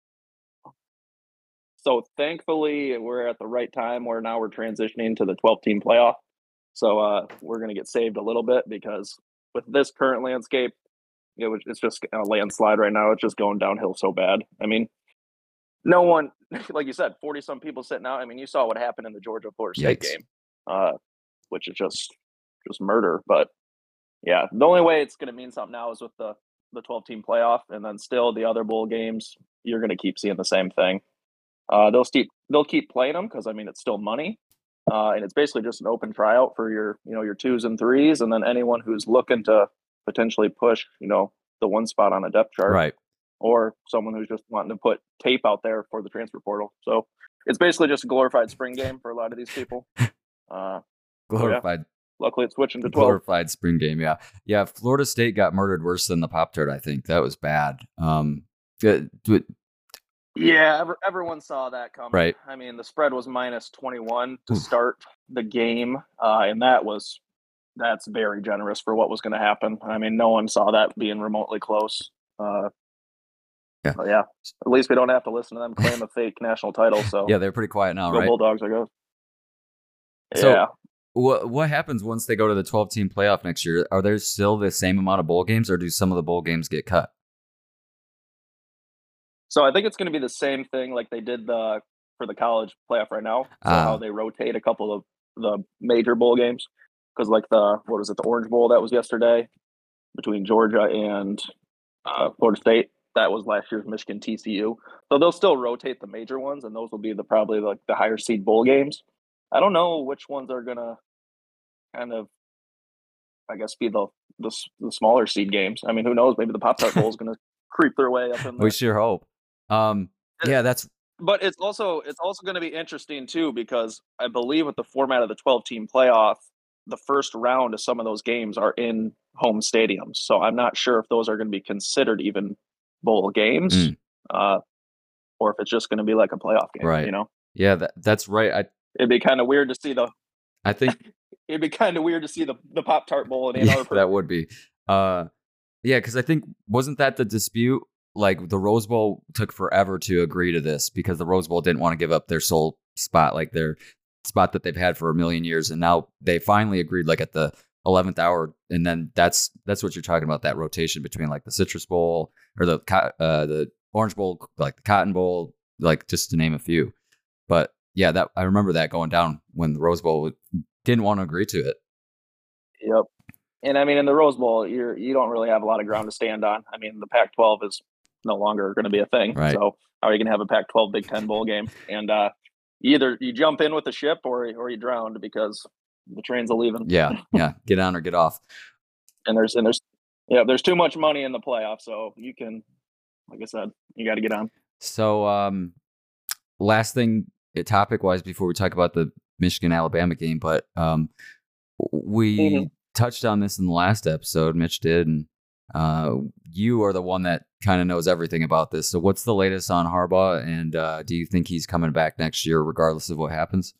So thankfully, we're at the right time where now we're transitioning to the twelve-team playoff. So uh, we're going to get saved a little bit because with this current landscape, it was, it's just a landslide right now. It's just going downhill so bad. I mean, no one, like you said, forty some people sitting out. I mean, you saw what happened in the Georgia Florida State Yikes. game, uh, which is just just murder. But yeah, the only way it's going to mean something now is with the the twelve team playoff, and then still the other bowl games. You're going to keep seeing the same thing. Uh, they'll keep they'll keep playing them because I mean it's still money, uh, and it's basically just an open tryout for your you know your twos and threes, and then anyone who's looking to potentially push you know the one spot on a depth chart, Right. or someone who's just wanting to put tape out there for the transfer portal. So it's basically just a glorified spring game for a lot of these people. Uh, Glorified. luckily, it's switching to twelve. Glorified spring game. Yeah. Yeah. Florida State got murdered worse than the Pop-Tart, I think. That was bad. Um, uh, do- Yeah, ever, everyone saw that coming. Right. I mean, the spread was minus twenty-one to start the game, uh, and that was that's very generous for what was going to happen. I mean, no one saw that being remotely close. Uh, Yeah. but yeah. At least we don't have to listen to them claim a fake national title. So yeah, they're pretty quiet now, go right? Bulldogs, I guess. So- Yeah. What what happens once they go to the twelve team playoff next year? Are there still the same amount of bowl games, or do some of the bowl games get cut? So I think it's going to be the same thing like they did the for the college playoff right now. So Ah. how they rotate a couple of the major bowl games, because like the what was it the Orange Bowl that was yesterday between Georgia and uh, Florida State. That was last year's Michigan T C U. So they'll still rotate the major ones, and those will be the probably like the higher seed bowl games. I don't know which ones are gonna kind of, I guess, be the the, s- the smaller seed games. I mean, who knows? Maybe the Pop Tart Bowl is gonna creep their way up in there. We sure hope. Um, yeah, that's But it's also it's also going to be interesting too, because I believe with the format of the twelve team playoff, the first round of some of those games are in home stadiums. So I'm not sure if those are going to be considered even bowl games, Mm. uh, or if it's just going to be like a playoff game. Right. You know, yeah, that, that's right. I it'd be kind of weird to see the I think it'd be kind of weird to see the the Pop Tart Bowl in Ann yeah, Arbor. that would be. Uh, yeah, because I think wasn't that the dispute? Like the Rose Bowl took forever to agree to this because the Rose Bowl didn't want to give up their sole spot, like their spot that they've had for a million years, and now they finally agreed, like at the eleventh hour. And then that's that's what you're talking about, that rotation between like the Citrus Bowl or the co- uh, the Orange Bowl, like the Cotton Bowl, like just to name a few. But yeah, that I remember that going down when the Rose Bowl didn't want to agree to it. Yep. And I mean, in the Rose Bowl, you're you don't really have a lot of ground to stand on. I mean, the Pac twelve is no longer going to be a thing. Right. So how are you going to have a Pac twelve Big Ten bowl game? And uh, either you jump in with the ship or or you drowned because the trains are leaving. Yeah, yeah, get on or get off. And there's and there's yeah, there's too much money in the playoffs, so you can, like I said, you got to get on. So, um, last thing, topic wise, before we talk about the Michigan Alabama game, but um, we Mhm. touched on this in the last episode. Mitch did, and uh, you are the one that kind of knows everything about this. So, what's the latest on Harbaugh, and uh, do you think he's coming back next year, regardless of what happens?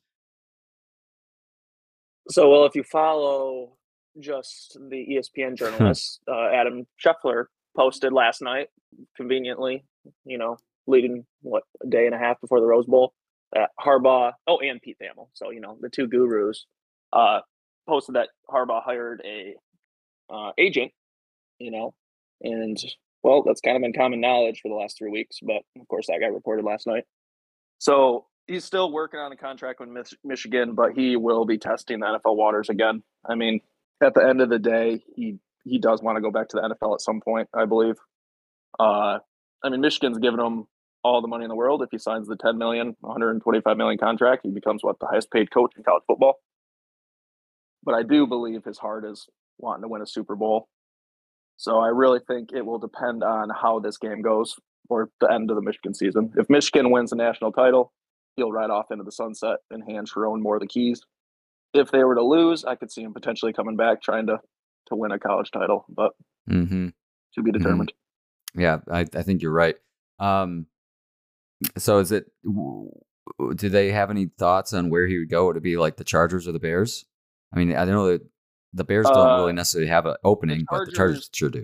So, well, if you follow just the E S P N journalist, uh, Adam Scheffler posted last night, conveniently, you know, leading, what, a day and a half before the Rose Bowl, that Harbaugh, oh, and Pete Thamel, so, you know, the two gurus, uh, posted that Harbaugh hired a uh, agent, you know, and, well, that's kind of been common knowledge for the last three weeks, but, of course, that got reported last night. So he's still working on the contract with Mich- Michigan, but he will be testing the N F L waters again. I mean, at the end of the day, he he does want to go back to the N F L at some point, I believe. Uh, I mean, Michigan's given him all the money in the world. If he signs the ten million dollars, one hundred twenty-five million dollars contract, he becomes, what, the highest paid coach in college football. But I do believe his heart is wanting to win a Super Bowl. So I really think it will depend on how this game goes or the end of the Michigan season. If Michigan wins the national title, he'll ride off into the sunset and hand Sharon Moore the keys. If they were to lose, I could see him potentially coming back trying to to win a college title, but Mm-hmm. to be determined. Yeah, I, I think you're right. Um, so is it? w- w- Do they have any thoughts on where he would go? Would it be like the Chargers or the Bears? I mean, I know that the Bears don't Uh, really necessarily have an opening, but the Chargers Chargers- sure do.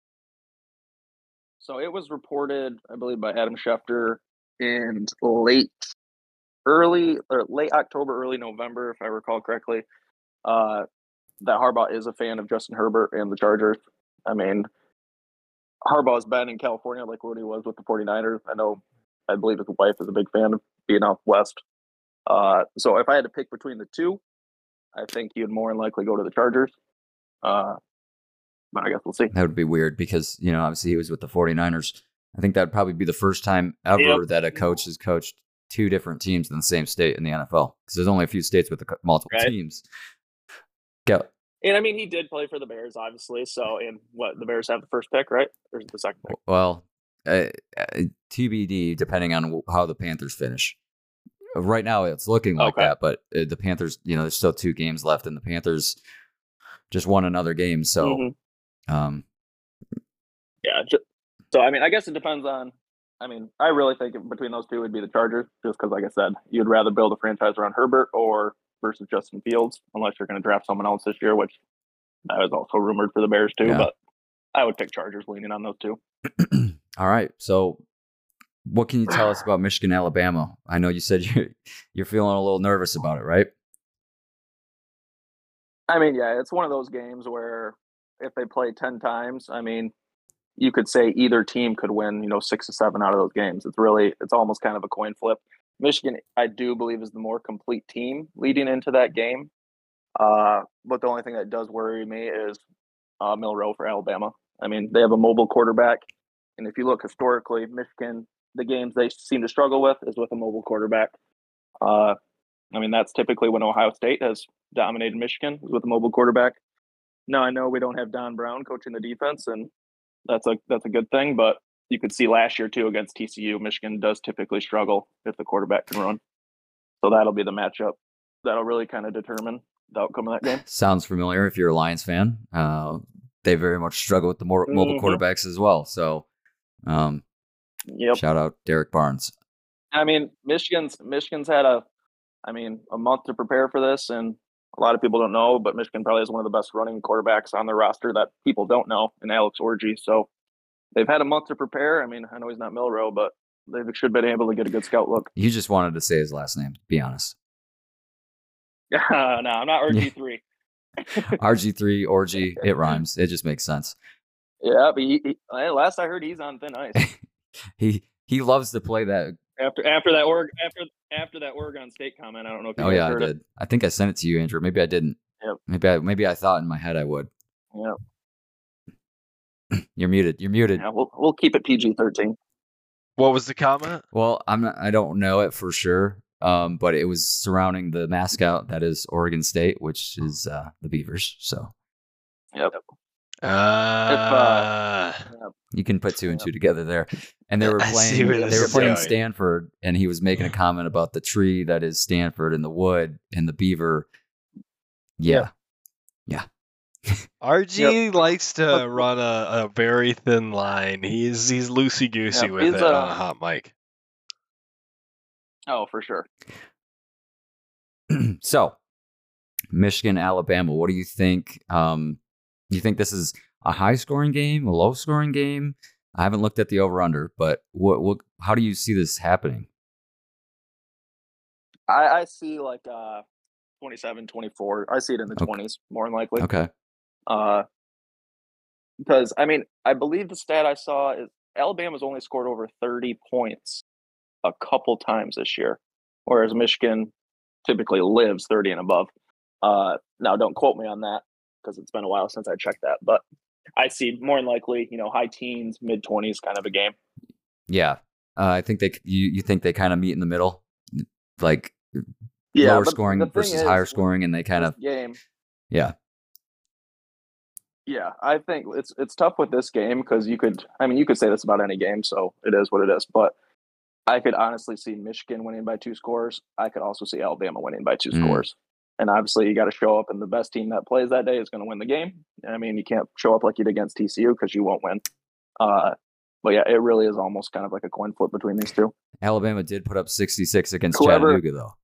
So it was reported, I believe, by Adam Schefter in late, early or late October, early November, if I recall correctly, uh, that Harbaugh is a fan of Justin Herbert and the Chargers. I mean, Harbaugh's been in California like what he was with the 49ers. I know, I believe his wife is a big fan of being out west. Uh, so if I had to pick between the two, I think he'd more than likely go to the Chargers. Uh, but I guess we'll see. That would be weird because, you know, obviously he was with the 49ers. I think that'd probably be the first time ever Yep. that a coach has coached two different teams in the same state in the N F L, because there's only a few states with the co- multiple Right. teams. Go. And I mean, he did play for the Bears, obviously. So, and what, the Bears have the first pick, right? Or is it the second pick? Well, uh, uh, T B D, depending on w- how the Panthers finish. Right now, it's looking like Okay. that, but uh, the Panthers, you know, there's still two games left, and the Panthers just won another game. So, Mhm. um, Yeah. Ju- So, I mean, I guess it depends on. I mean, I really think between those two would be the Chargers, just because, like I said, you'd rather build a franchise around Herbert or versus Justin Fields, unless you're going to draft someone else this year, which that was also rumored for the Bears too. Yeah. But I would pick Chargers leaning on those two. all right. So, what can you tell us about Michigan, Alabama? I know you said you're you're feeling a little nervous about it, right? I mean, yeah, it's one of those games where if they play ten times, I mean, you could say either team could win, you know, six or seven out of those games. It's really, it's almost kind of a coin flip. Michigan, I do believe, is the more complete team leading into that game. Uh, but the only thing that does worry me is uh, Milroe for Alabama. I mean, they have a mobile quarterback. And if you look historically, Michigan, the games they seem to struggle with is with a mobile quarterback. Uh, I mean, that's typically when Ohio State has dominated Michigan, is with a mobile quarterback. Now, I know we don't have Don Brown coaching the defense, and that's a that's a good thing. But you could see last year too against T C U, Michigan does typically struggle if the quarterback can run. So that'll be the matchup that'll really kind of determine the outcome of that game. Sounds familiar if you're a Lions fan. Uh, they very much struggle with the more mobile Mhm. quarterbacks as well. So, um, Yep. shout out Derek Barnes. I mean, Michigan's Michigan's had a, I mean, a month to prepare for this, and a lot of people don't know, but Michigan probably has one of the best running quarterbacks on their roster that people don't know, in Alex Orji. So they've had a month to prepare. I mean, I know he's not Milroe, but they should have been able to get a good scout look. You just wanted to say his last name, to be honest. no, I'm not R G three. R G three, Orgy, it rhymes. It just makes sense. Yeah, but he, he, last I heard, he's on thin ice. He he loves to play that. after after that Org after after that Oregon State comment, I don't know if you Oh guys yeah, I heard it. did. I think I sent it to you, Andrew. Maybe I didn't. Yep. Maybe I maybe I thought in my head I would. Yeah, You're muted. You're muted. yeah, we'll we'll keep it P G thirteen. What was the comment? Well, I'm not, I don't know it for sure, um, but it was surrounding the mascot that is Oregon State, which is uh, the Beavers. So Yep. Uh, you can put two and two together there. And they were I see playing. where They this were is playing going. Stanford, and he was making a comment about the tree that is Stanford and the wood and the beaver. Yeah, R G likes to run a, a very thin line. He's he's loosey goosey Yeah, with he's, it uh, on a hot mic. Oh, for sure. So, Michigan, Alabama. What do you think? Um, you think this is a high-scoring game, a low-scoring game? I haven't looked at the over/under, but what, what? How do you see this happening? I, I see like uh, twenty-seven, twenty-four. I see it in the Okay. twenties more than likely. Okay, Uh, because I mean, I believe the stat I saw is Alabama's only scored over thirty points a couple times this year, whereas Michigan typically lives thirty and above. Uh, now, don't quote me on that because it's been a while since I checked that, but I see more than likely, you know, high teens, mid twenties kind of a game. yeah. Uh, I think they. You you think they kind of meet in the middle, like Yeah, lower but scoring the thing versus is, higher with scoring, and they kind this of game. yeah. Yeah, I think it's it's tough with this game because you could, I mean, you could say this about any game, so it is what it is. But I could honestly see Michigan winning by two scores. I could also see Alabama winning by two Mm. scores. And obviously, you got to show up, and the best team that plays that day is going to win the game. I mean, you can't show up like you did against T C U because you won't win. Uh, but yeah, it really is almost kind of like a coin flip between these two. Alabama did put up sixty-six against Whoever- Chattanooga, though.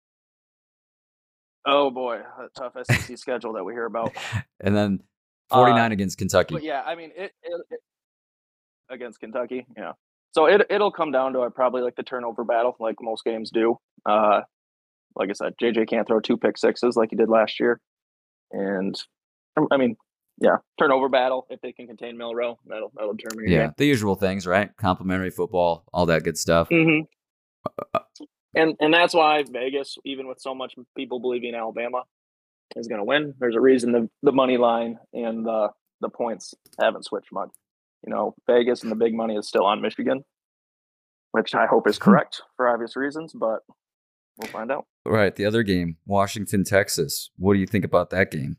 Oh boy, a tough S E C schedule that we hear about. And then forty-nine Uh, against Kentucky. But yeah, I mean, it, it, it against Kentucky, yeah. So it it'll come down to uh, probably like the turnover battle, like most games do. Uh, like I said, J J can't throw two pick sixes like he did last year, and I mean, yeah, turnover battle. If they can contain Milroe, that'll that'll determine your Yeah, game. the usual things, right? Complimentary football, all that good stuff. Mm-hmm. And and that's why Vegas, even with so much people believing Alabama is going to win, there's a reason the the money line and the the points haven't switched much. You know, Vegas and the big money is still on Michigan, which I hope is correct for obvious reasons, but we'll find out. All right, the other game, Washington, Texas. What do you think about that game?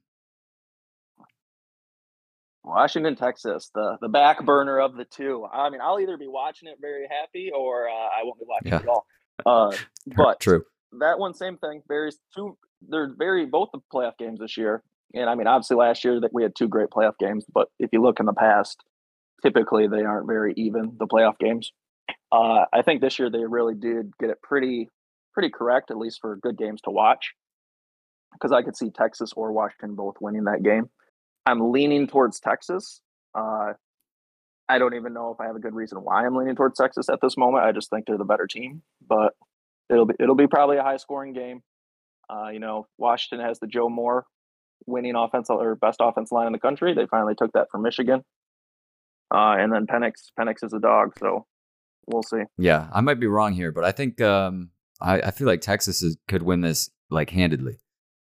Washington, Texas, the the back burner of the two. I mean, I'll either be watching it very happy or uh, I won't be watching Yeah. it at all. Uh, but True. that one, same thing. Very two. They're very both the playoff games this year, and I mean, obviously last year that we had two great playoff games. But if you look in the past, typically they aren't very even. The playoff games. Uh, I think this year they really did get it pretty pretty correct, at least for good games to watch. Because I could see Texas or Washington both winning that game. I'm leaning towards Texas. Uh, I don't even know if I have a good reason why I'm leaning towards Texas at this moment. I just think they're the better team, but it'll be it'll be probably a high scoring game. Uh, you know, Washington has the Joe Moore winning offensive or best offensive line in the country. They finally took that from Michigan, uh, and then Penix Penix is a dog, so we'll see. Yeah, I might be wrong here, but I think um, I, I feel like Texas is, could win this like handedly.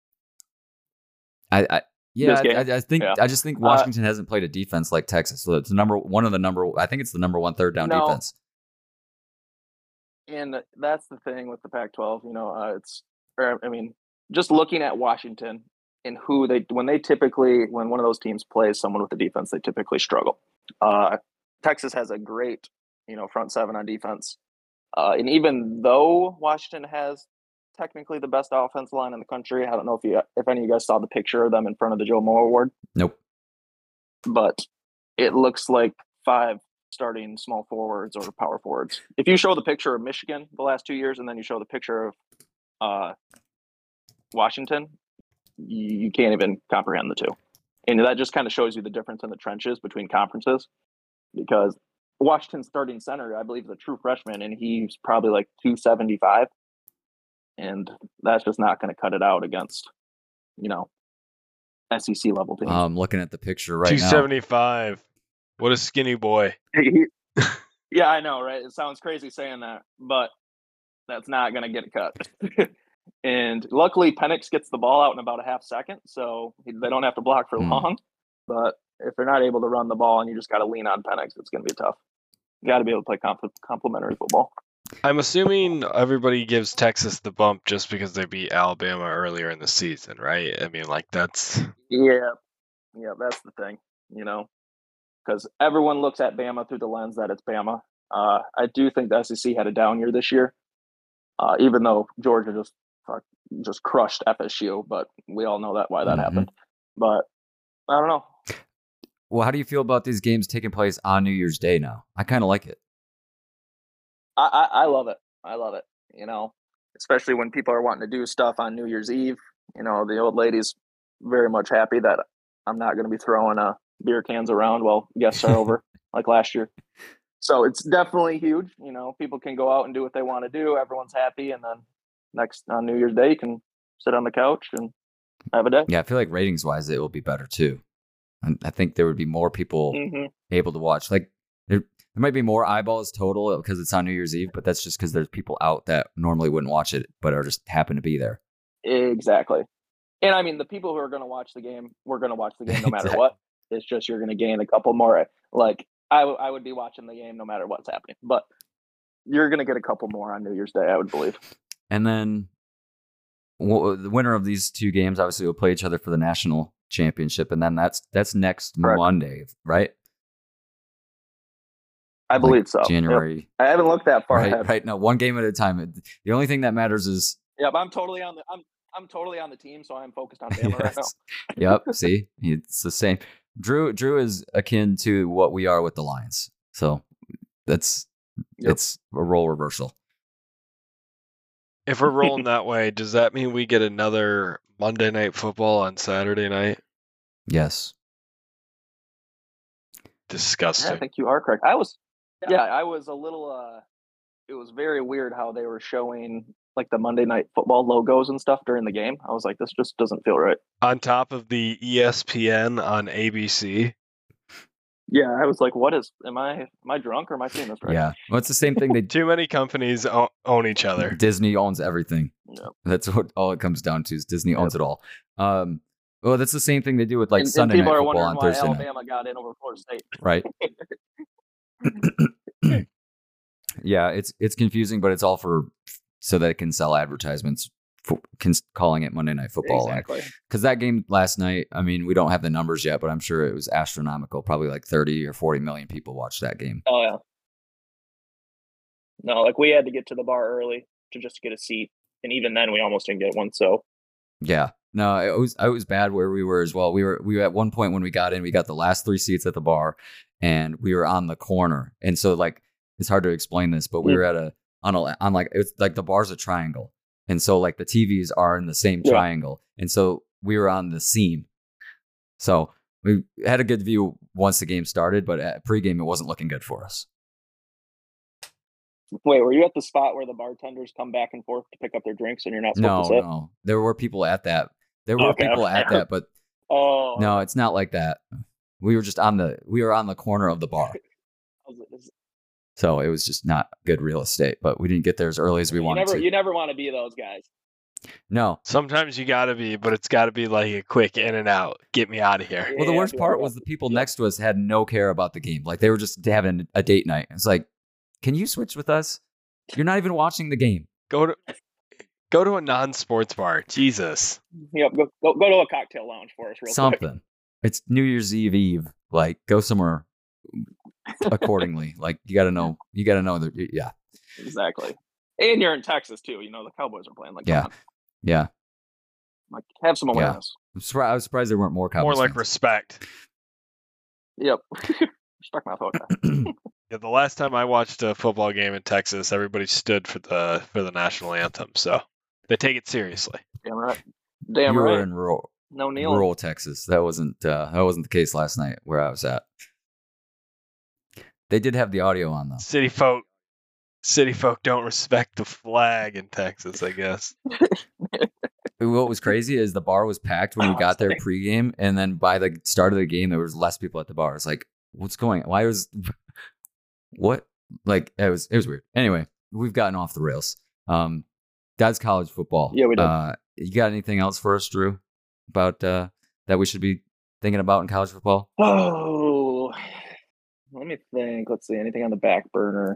I, I yeah, This game? I, I think Yeah. I just think Washington uh, hasn't played a defense like Texas, so it's number one of the number. I think it's the number one third down No. defense. And that's the thing with the Pac twelve. You know, uh, it's or, I mean, just looking at Washington and who they when they typically when one of those teams plays someone with a defense, they typically struggle. Uh, Texas has a great you know front seven on defense, uh, and even though Washington has technically the best offensive line in the country, I don't know if you if any of you guys saw the picture of them in front of the Joe Moore Award. Nope. But it looks like five starting small forwards or power forwards. If you show the picture of Michigan the last two years and then you show the picture of uh, Washington, you, you can't even comprehend the two. And that just kind of shows you the difference in the trenches between conferences, because Washington's starting center, I believe, is a true freshman, and he's probably like two seventy-five. And that's just not going to cut it out against, you know, S E C level teams. I'm looking at the picture right two now. two seventy-five. What a skinny boy. Yeah, I know, right? It sounds crazy saying that, but that's not going to get a cut. And luckily, Penix gets the ball out in about a half second, so they don't have to block for Hmm. long. But if they're not able to run the ball and you just got to lean on Penix, it's going to be tough. You got to be able to play comp- complementary football. I'm assuming everybody gives Texas the bump just because they beat Alabama earlier in the season, right? I mean, like that's Yeah, yeah, that's the thing, you know, because everyone looks at Bama through the lens that it's Bama. Uh, I do think the S E C had a down year this year, uh, even though Georgia just uh, just crushed F S U, but we all know that why that Mhm. happened. But I don't know. Well, how do you feel about these games taking place on New Year's Day now? I kind of like it. I, I I love it. I love it. You know, especially when people are wanting to do stuff on New Year's Eve. You know, the old lady's very much happy that I'm not going to be throwing uh, beer cans around while guests are over like last year. So it's definitely huge. You know, people can go out and do what they want to do. Everyone's happy, and then next on New Year's Day, you can sit on the couch and have a day. Yeah, I feel like ratings wise, it will be better too. And I think there would be more people Mm-hmm. able to watch. Like there, there might be more eyeballs total because it's on New Year's Eve, but that's just because there's people out that normally wouldn't watch it, but are just happen to be there. Exactly. And I mean, the people who are going to watch the game, we're going to watch the game no matter Exactly. what. It's just you're going to gain a couple more. Like I, w- I would be watching the game no matter what's happening, but you're going to get a couple more on New Year's Day, I would believe. And then well, the winner of these two games obviously will play each other for the national championship, and then that's that's next Correct. Monday, right? I Like believe so. Yep. January. I haven't looked that far Right, ahead. right. No, one game at a time. The only thing that matters is Yep, I'm totally on the. I'm I'm totally on the team, so I'm focused on Bama right now. Yes. Yep. See, it's the same. Drew Drew is akin to what we are with the Lions. So that's Yep. it's a role reversal. if we're rolling that way, does that mean we get another Monday Night Football on Saturday night? Yes. Yeah, Disgusting. I think you are correct. I was, yeah, I was a little. uh It was very weird how they were showing like the Monday Night Football logos and stuff during the game. I was like, this just doesn't feel right. On top of the E S P N on A B C. Yeah, I was like, what is? Am I am I drunk or am I seeing this right? Yeah, well, it's the same thing. They Too many companies o- own each other. Disney owns everything. Yeah. That's what all it comes down to is Disney owns it all. Um, well, that's the same thing they do with like and, Sunday and people night are football wondering on why Thursday night, Alabama got in over Florida State. right? Yeah, it's it's confusing, but it's all for so that it can sell advertisements, for, can, calling it Monday Night Football. Exactly. Because that game last night, I mean, we don't have the numbers yet, but I'm sure it was astronomical. Probably like thirty or forty million people watched that game. Oh yeah. No, like we had to get to the bar early to just get a seat, and even then we almost didn't get one. So Yeah, no, it was it was bad where we were as well. We were we were at one point when we got in, we got the last three seats at the bar, and we were on the corner, and so like it's hard to explain this, but we Mm. were at a on a on like it's like the bar's a triangle, and so like the T Vs are in the same Yeah. triangle, and so we were on the seam, so we had a good view once the game started, but at pregame it wasn't looking good for us. wait, were you at the spot where the bartenders come back and forth to pick up their drinks, and you're not No, supposed to sit? no, there were people at that. There were Okay, people okay. at that, but Oh no, it's not like that. We were just on the we were on the corner of the bar. I was like, this- So it was just not good real estate, but we didn't get there as early as we you wanted never to. you never want to be those guys. No. Sometimes you gotta be, but it's gotta be like a quick in and out. Get me out of here. Well, the Yeah, worst be part like, was the people yeah. next to us had no care about the game. Like they were just having a date night. It's like, can you switch with us? You're not even watching the game. Go to go to a non-sports bar. Jesus. Yep, go, go go to a cocktail lounge for us real quick. Something. It's New Year's Eve Eve. Like go somewhere accordingly. Like you got to know. You got to know that. Yeah. Exactly. And you're in Texas too. You know the Cowboys are playing. Like, Yeah. come on. Yeah. Like have some Yeah. awareness. I'm surprised, I was surprised there weren't more Cowboys. More like fans. respect. Yep. Respect my thought. Yeah, the last time I watched a football game in Texas, everybody stood for the for the national anthem. So they take it seriously. Damn right. Damn you right. were in rural, No kneeling. rural Texas. That wasn't uh, that wasn't the case last night where I was at. They did have the audio on though. City folk city folk don't respect the flag in Texas, I guess. What was crazy is the bar was packed when we Oh, got there sorry. pregame, and then by the start of the game, there was less people at the bar. It's like, what's going? Why was what? Like it was it was weird. Anyway, we've gotten off the rails. Um, that's college football. Yeah, we did. Uh, you got anything else for us, Drew, about uh, that we should be thinking about in college football? Oh, let me think. Let's see. Anything on the back burner?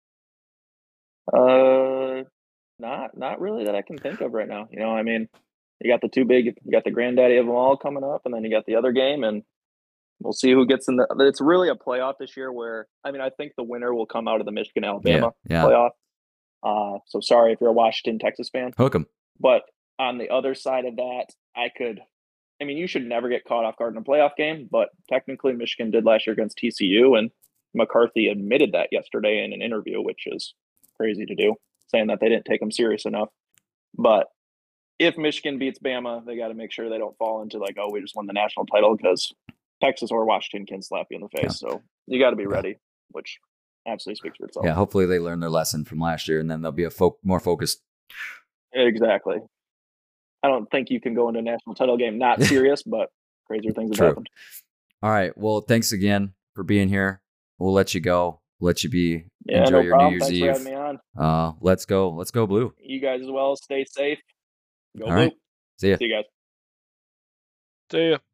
Uh, not not really that I can think of right now. You know, I mean, you got the two big. You got the granddaddy of them all coming up, and then you got the other game, and we'll see who gets in the. It's really a playoff this year. Where I mean, I think the winner will come out of the Michigan Alabama Yeah, yeah. playoff. Uh, so sorry if you're a Washington Texas fan. Hook 'em. But on the other side of that, I could. I mean, you should never get caught off guard in a playoff game, but technically Michigan did last year against T C U, and McCarthy admitted that yesterday in an interview, which is crazy to do, saying that they didn't take him serious enough. But if Michigan beats Bama, they got to make sure they don't fall into like, oh, we just won the national title, because Texas or Washington can slap you in the face. Yeah. So you got to be Yeah. ready, which absolutely speaks for itself. Yeah, hopefully they learn their lesson from last year, and then they'll be a fo- more focused. Exactly. I don't think you can go into a national title game not serious, but crazier things have True. happened. All right. Well, thanks again for being here. We'll let you go. Let you be. Yeah, Enjoy no your problem. New Year's Thanks Eve. for having me on. Uh, let's go. Let's go blue. You guys as well. Stay safe. Go All blue. right. See ya. See you guys. See ya.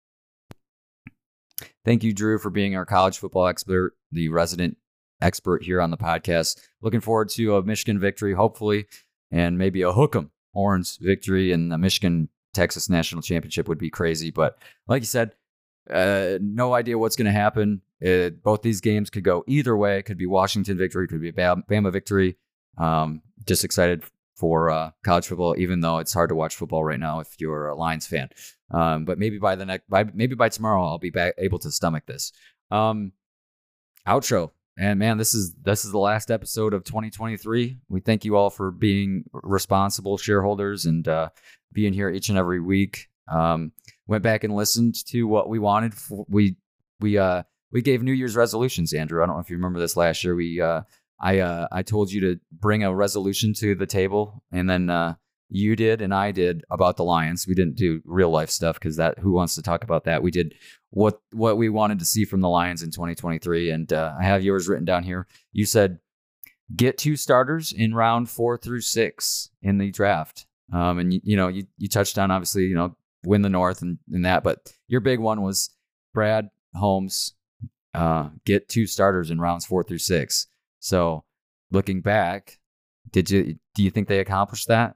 Thank you, Drew, for being our college football expert, the resident expert here on the podcast. Looking forward to a Michigan victory, hopefully, and maybe a hook 'em Horns victory, and the Michigan Texas national championship would be crazy. But like you said, uh, no idea what's going to happen. Uh, both these games could go either way. It could be Washington victory, could be Bam- Bama victory. Um, just excited for uh, college football, even though it's hard to watch football right now if you're a Lions fan. Um, but maybe by the next, by maybe by tomorrow, I'll be back able to stomach this. Um, outro, and man, this is this is the last episode of twenty twenty-three. We thank you all for being responsible shareholders and uh, being here each and every week. Um, went back and listened to what we wanted. For, we we uh we gave New Year's resolutions, Andrew. I don't know if you remember this last year. We uh I uh, I told you to bring a resolution to the table, and then uh, you did and I did about the Lions. We didn't do real life stuff because that who wants to talk about that? We did what what we wanted to see from the Lions in twenty twenty-three, and uh, I have yours written down here. You said get two starters in round four through six in the draft, um, and you, you know you you touched on obviously you know win the North and, and that, but your big one was Brad Holmes. Uh, get two starters in rounds four through six. So looking back, did you do you think they accomplished that?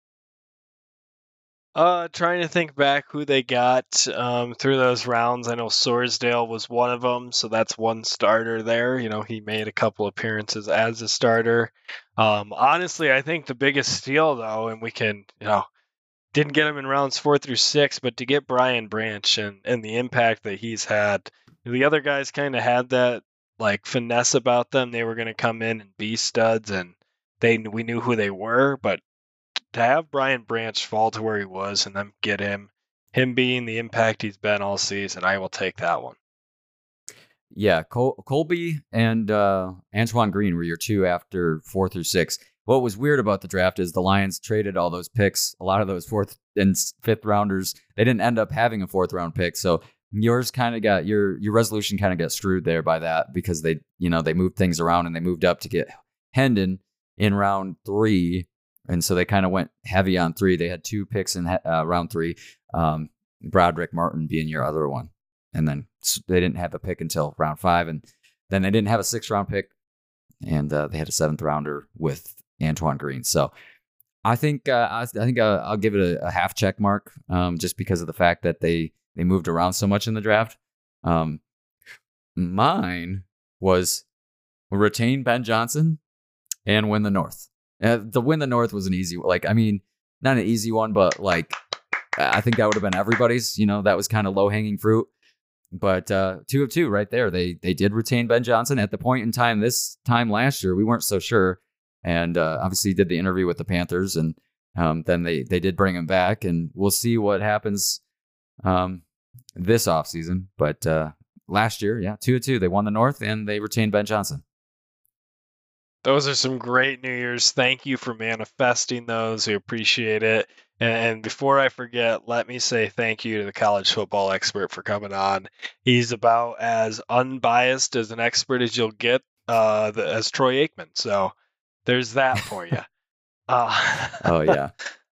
Uh, trying to think back who they got um, through those rounds. I know Sorsdale was one of them, so that's one starter there. You know, he made a couple appearances as a starter. Um, honestly, I think the biggest steal, though, and we can, you know, didn't get him in rounds four through six, but to get Brian Branch and, and the impact that he's had, the other guys kind of had that like finesse about them. They were going to come in and be studs, and they we knew who they were, but to have Brian Branch fall to where he was and then get him, him being the impact he's been all season, I will take that one. Yeah, Col- Colby and uh, Antoine Green were your two after four through six. What was weird about the draft is the Lions traded all those picks, a lot of those fourth and fifth rounders. They didn't end up having a fourth round pick, so yours kind of got your your resolution kind of got screwed there by that because they you know they moved things around and they moved up to get Hendon in round three. And so they kind of went heavy on three. They had two picks in uh, round three, um, Broderick Martin being your other one. And then they didn't have a pick until round five. And then they didn't have a sixth round pick. And uh, they had a seventh rounder with Antoine Green. So I think uh, I, I think uh, I'll give it a, a half check mark um, just because of the fact that they, they moved around so much in the draft. Um, mine was retain Ben Johnson and win the North. Uh, the win the North was an easy, like, I mean, not an easy one, but like, I think that would have been everybody's, you know, that was kind of low hanging fruit, but uh, two of two right there. They, they did retain Ben Johnson at the point in time. This time last year, we weren't so sure. And uh, obviously did the interview with the Panthers and um, then they, they did bring him back and we'll see what happens um, this offseason. But uh, last year, yeah, two of two, they won the North and they retained Ben Johnson. Those are some great New Year's. Thank you for manifesting those. We appreciate it. And before I forget, let me say thank you to the college football expert for coming on. He's about as unbiased as an expert as you'll get uh, the, as Troy Aikman. So there's that for you. Uh, oh, yeah.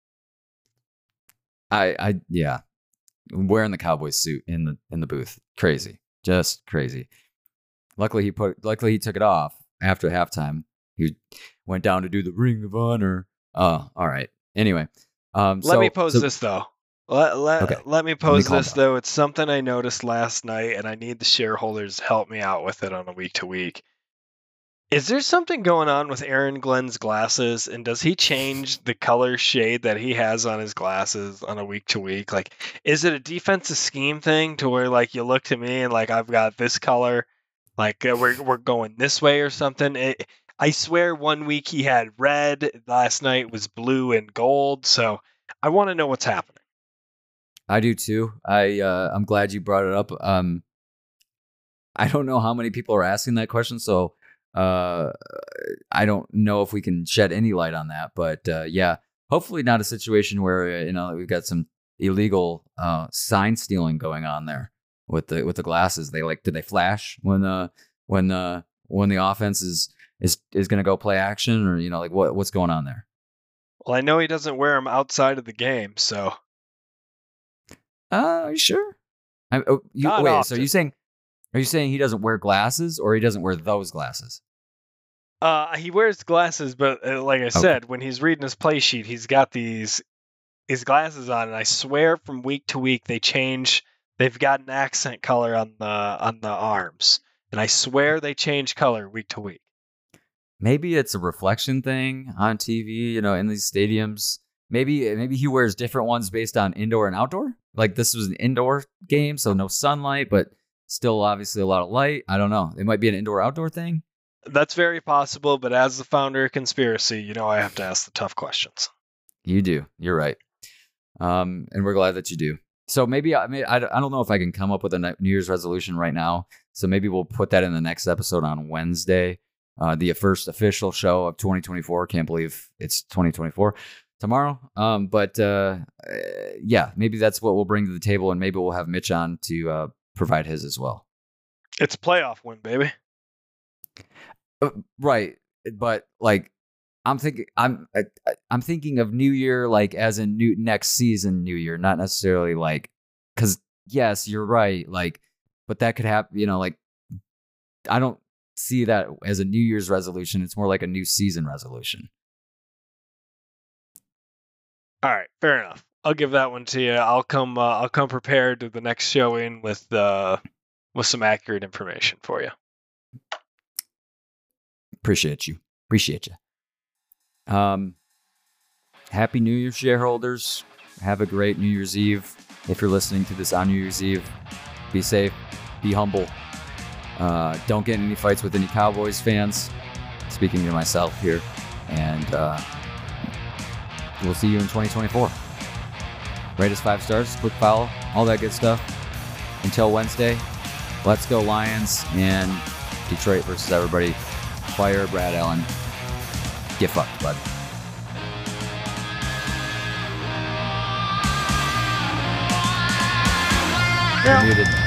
I, I, yeah. Wearing the Cowboys suit in the in the booth. Crazy. Just crazy. Luckily, he put. Luckily, he took it off after halftime. He went down to do the Ring of Honor. Oh, all right. Anyway, um, let so, me pose so, this though. Let let, okay. let me pose let me this though. It's something I noticed last night, and I need the shareholders to help me out with it on a week to week. Is there something going on with Aaron Glenn's glasses, and does he change the color shade that he has on his glasses on a week to week? Like, is it a defensive scheme thing to where like you look to me and like I've got this color, like uh, we're we're going this way or something? It, I swear one week he had red, last night was blue and gold. So I want to know what's happening. I do too. I, uh, I'm glad you brought it up. Um, I don't know how many people are asking that question. So uh, I don't know if we can shed any light on that. But uh, yeah, hopefully not a situation where, you know, we've got some illegal uh, sign stealing going on there with the with the glasses. They like, do they flash when uh, when uh, when the offense is is is going to go play action, or you know, like what what's going on there? Well, I know he doesn't wear them outside of the game, so. Uh, are you sure? I, oh, you, wait, often. so are you saying are you saying he doesn't wear glasses, or he doesn't wear those glasses? Uh, he wears glasses, but uh, like I Okay. said, when he's reading his play sheet, he's got these his glasses on, and I swear from week to week they change. They've got an accent color on the on the arms, and I swear they change color week to week. Maybe it's a reflection thing on T V, you know, in these stadiums. Maybe maybe he wears different ones based on indoor and outdoor. Like this was an indoor game, so no sunlight, but still obviously a lot of light. I don't know. It might be an indoor-outdoor thing. That's very possible, but as the founder of Conspiracy, you know I have to ask the tough questions. You do. You're right. Um, and we're glad that you do. So maybe I may, I don't know if I can come up with a New Year's resolution right now. So maybe we'll put that in the next episode on Wednesday. uh, the first official show of twenty twenty-four. Can't believe it's twenty twenty-four tomorrow. Um, but uh, uh, yeah, maybe that's what we'll bring to the table, and maybe we'll have Mitch on to uh, provide his as well. It's a playoff win, baby. Uh, right, but like I'm thinking, I'm I, I'm thinking of New Year like as in new next season New Year, not necessarily like because yes, you're right, like, but that could happen. You know, like I don't see that as a New Year's resolution. It's more like a new season resolution. All right, fair enough. I'll give that one to you. I'll come. Uh, I'll come prepared to the next showing with uh, with some accurate information for you. Appreciate you. Appreciate you. Um, Happy New Year, shareholders. Have a great New Year's Eve. If you're listening to this on New Year's Eve, be safe, be humble. Uh, don't get in any fights with any Cowboys fans. Speaking to myself here. And uh, we'll see you in twenty twenty-four. Rate us five stars, quick follow, all that good stuff. Until Wednesday, let's go Lions and Detroit versus everybody. Fire Brad Allen. Get fucked, bud. You're muted.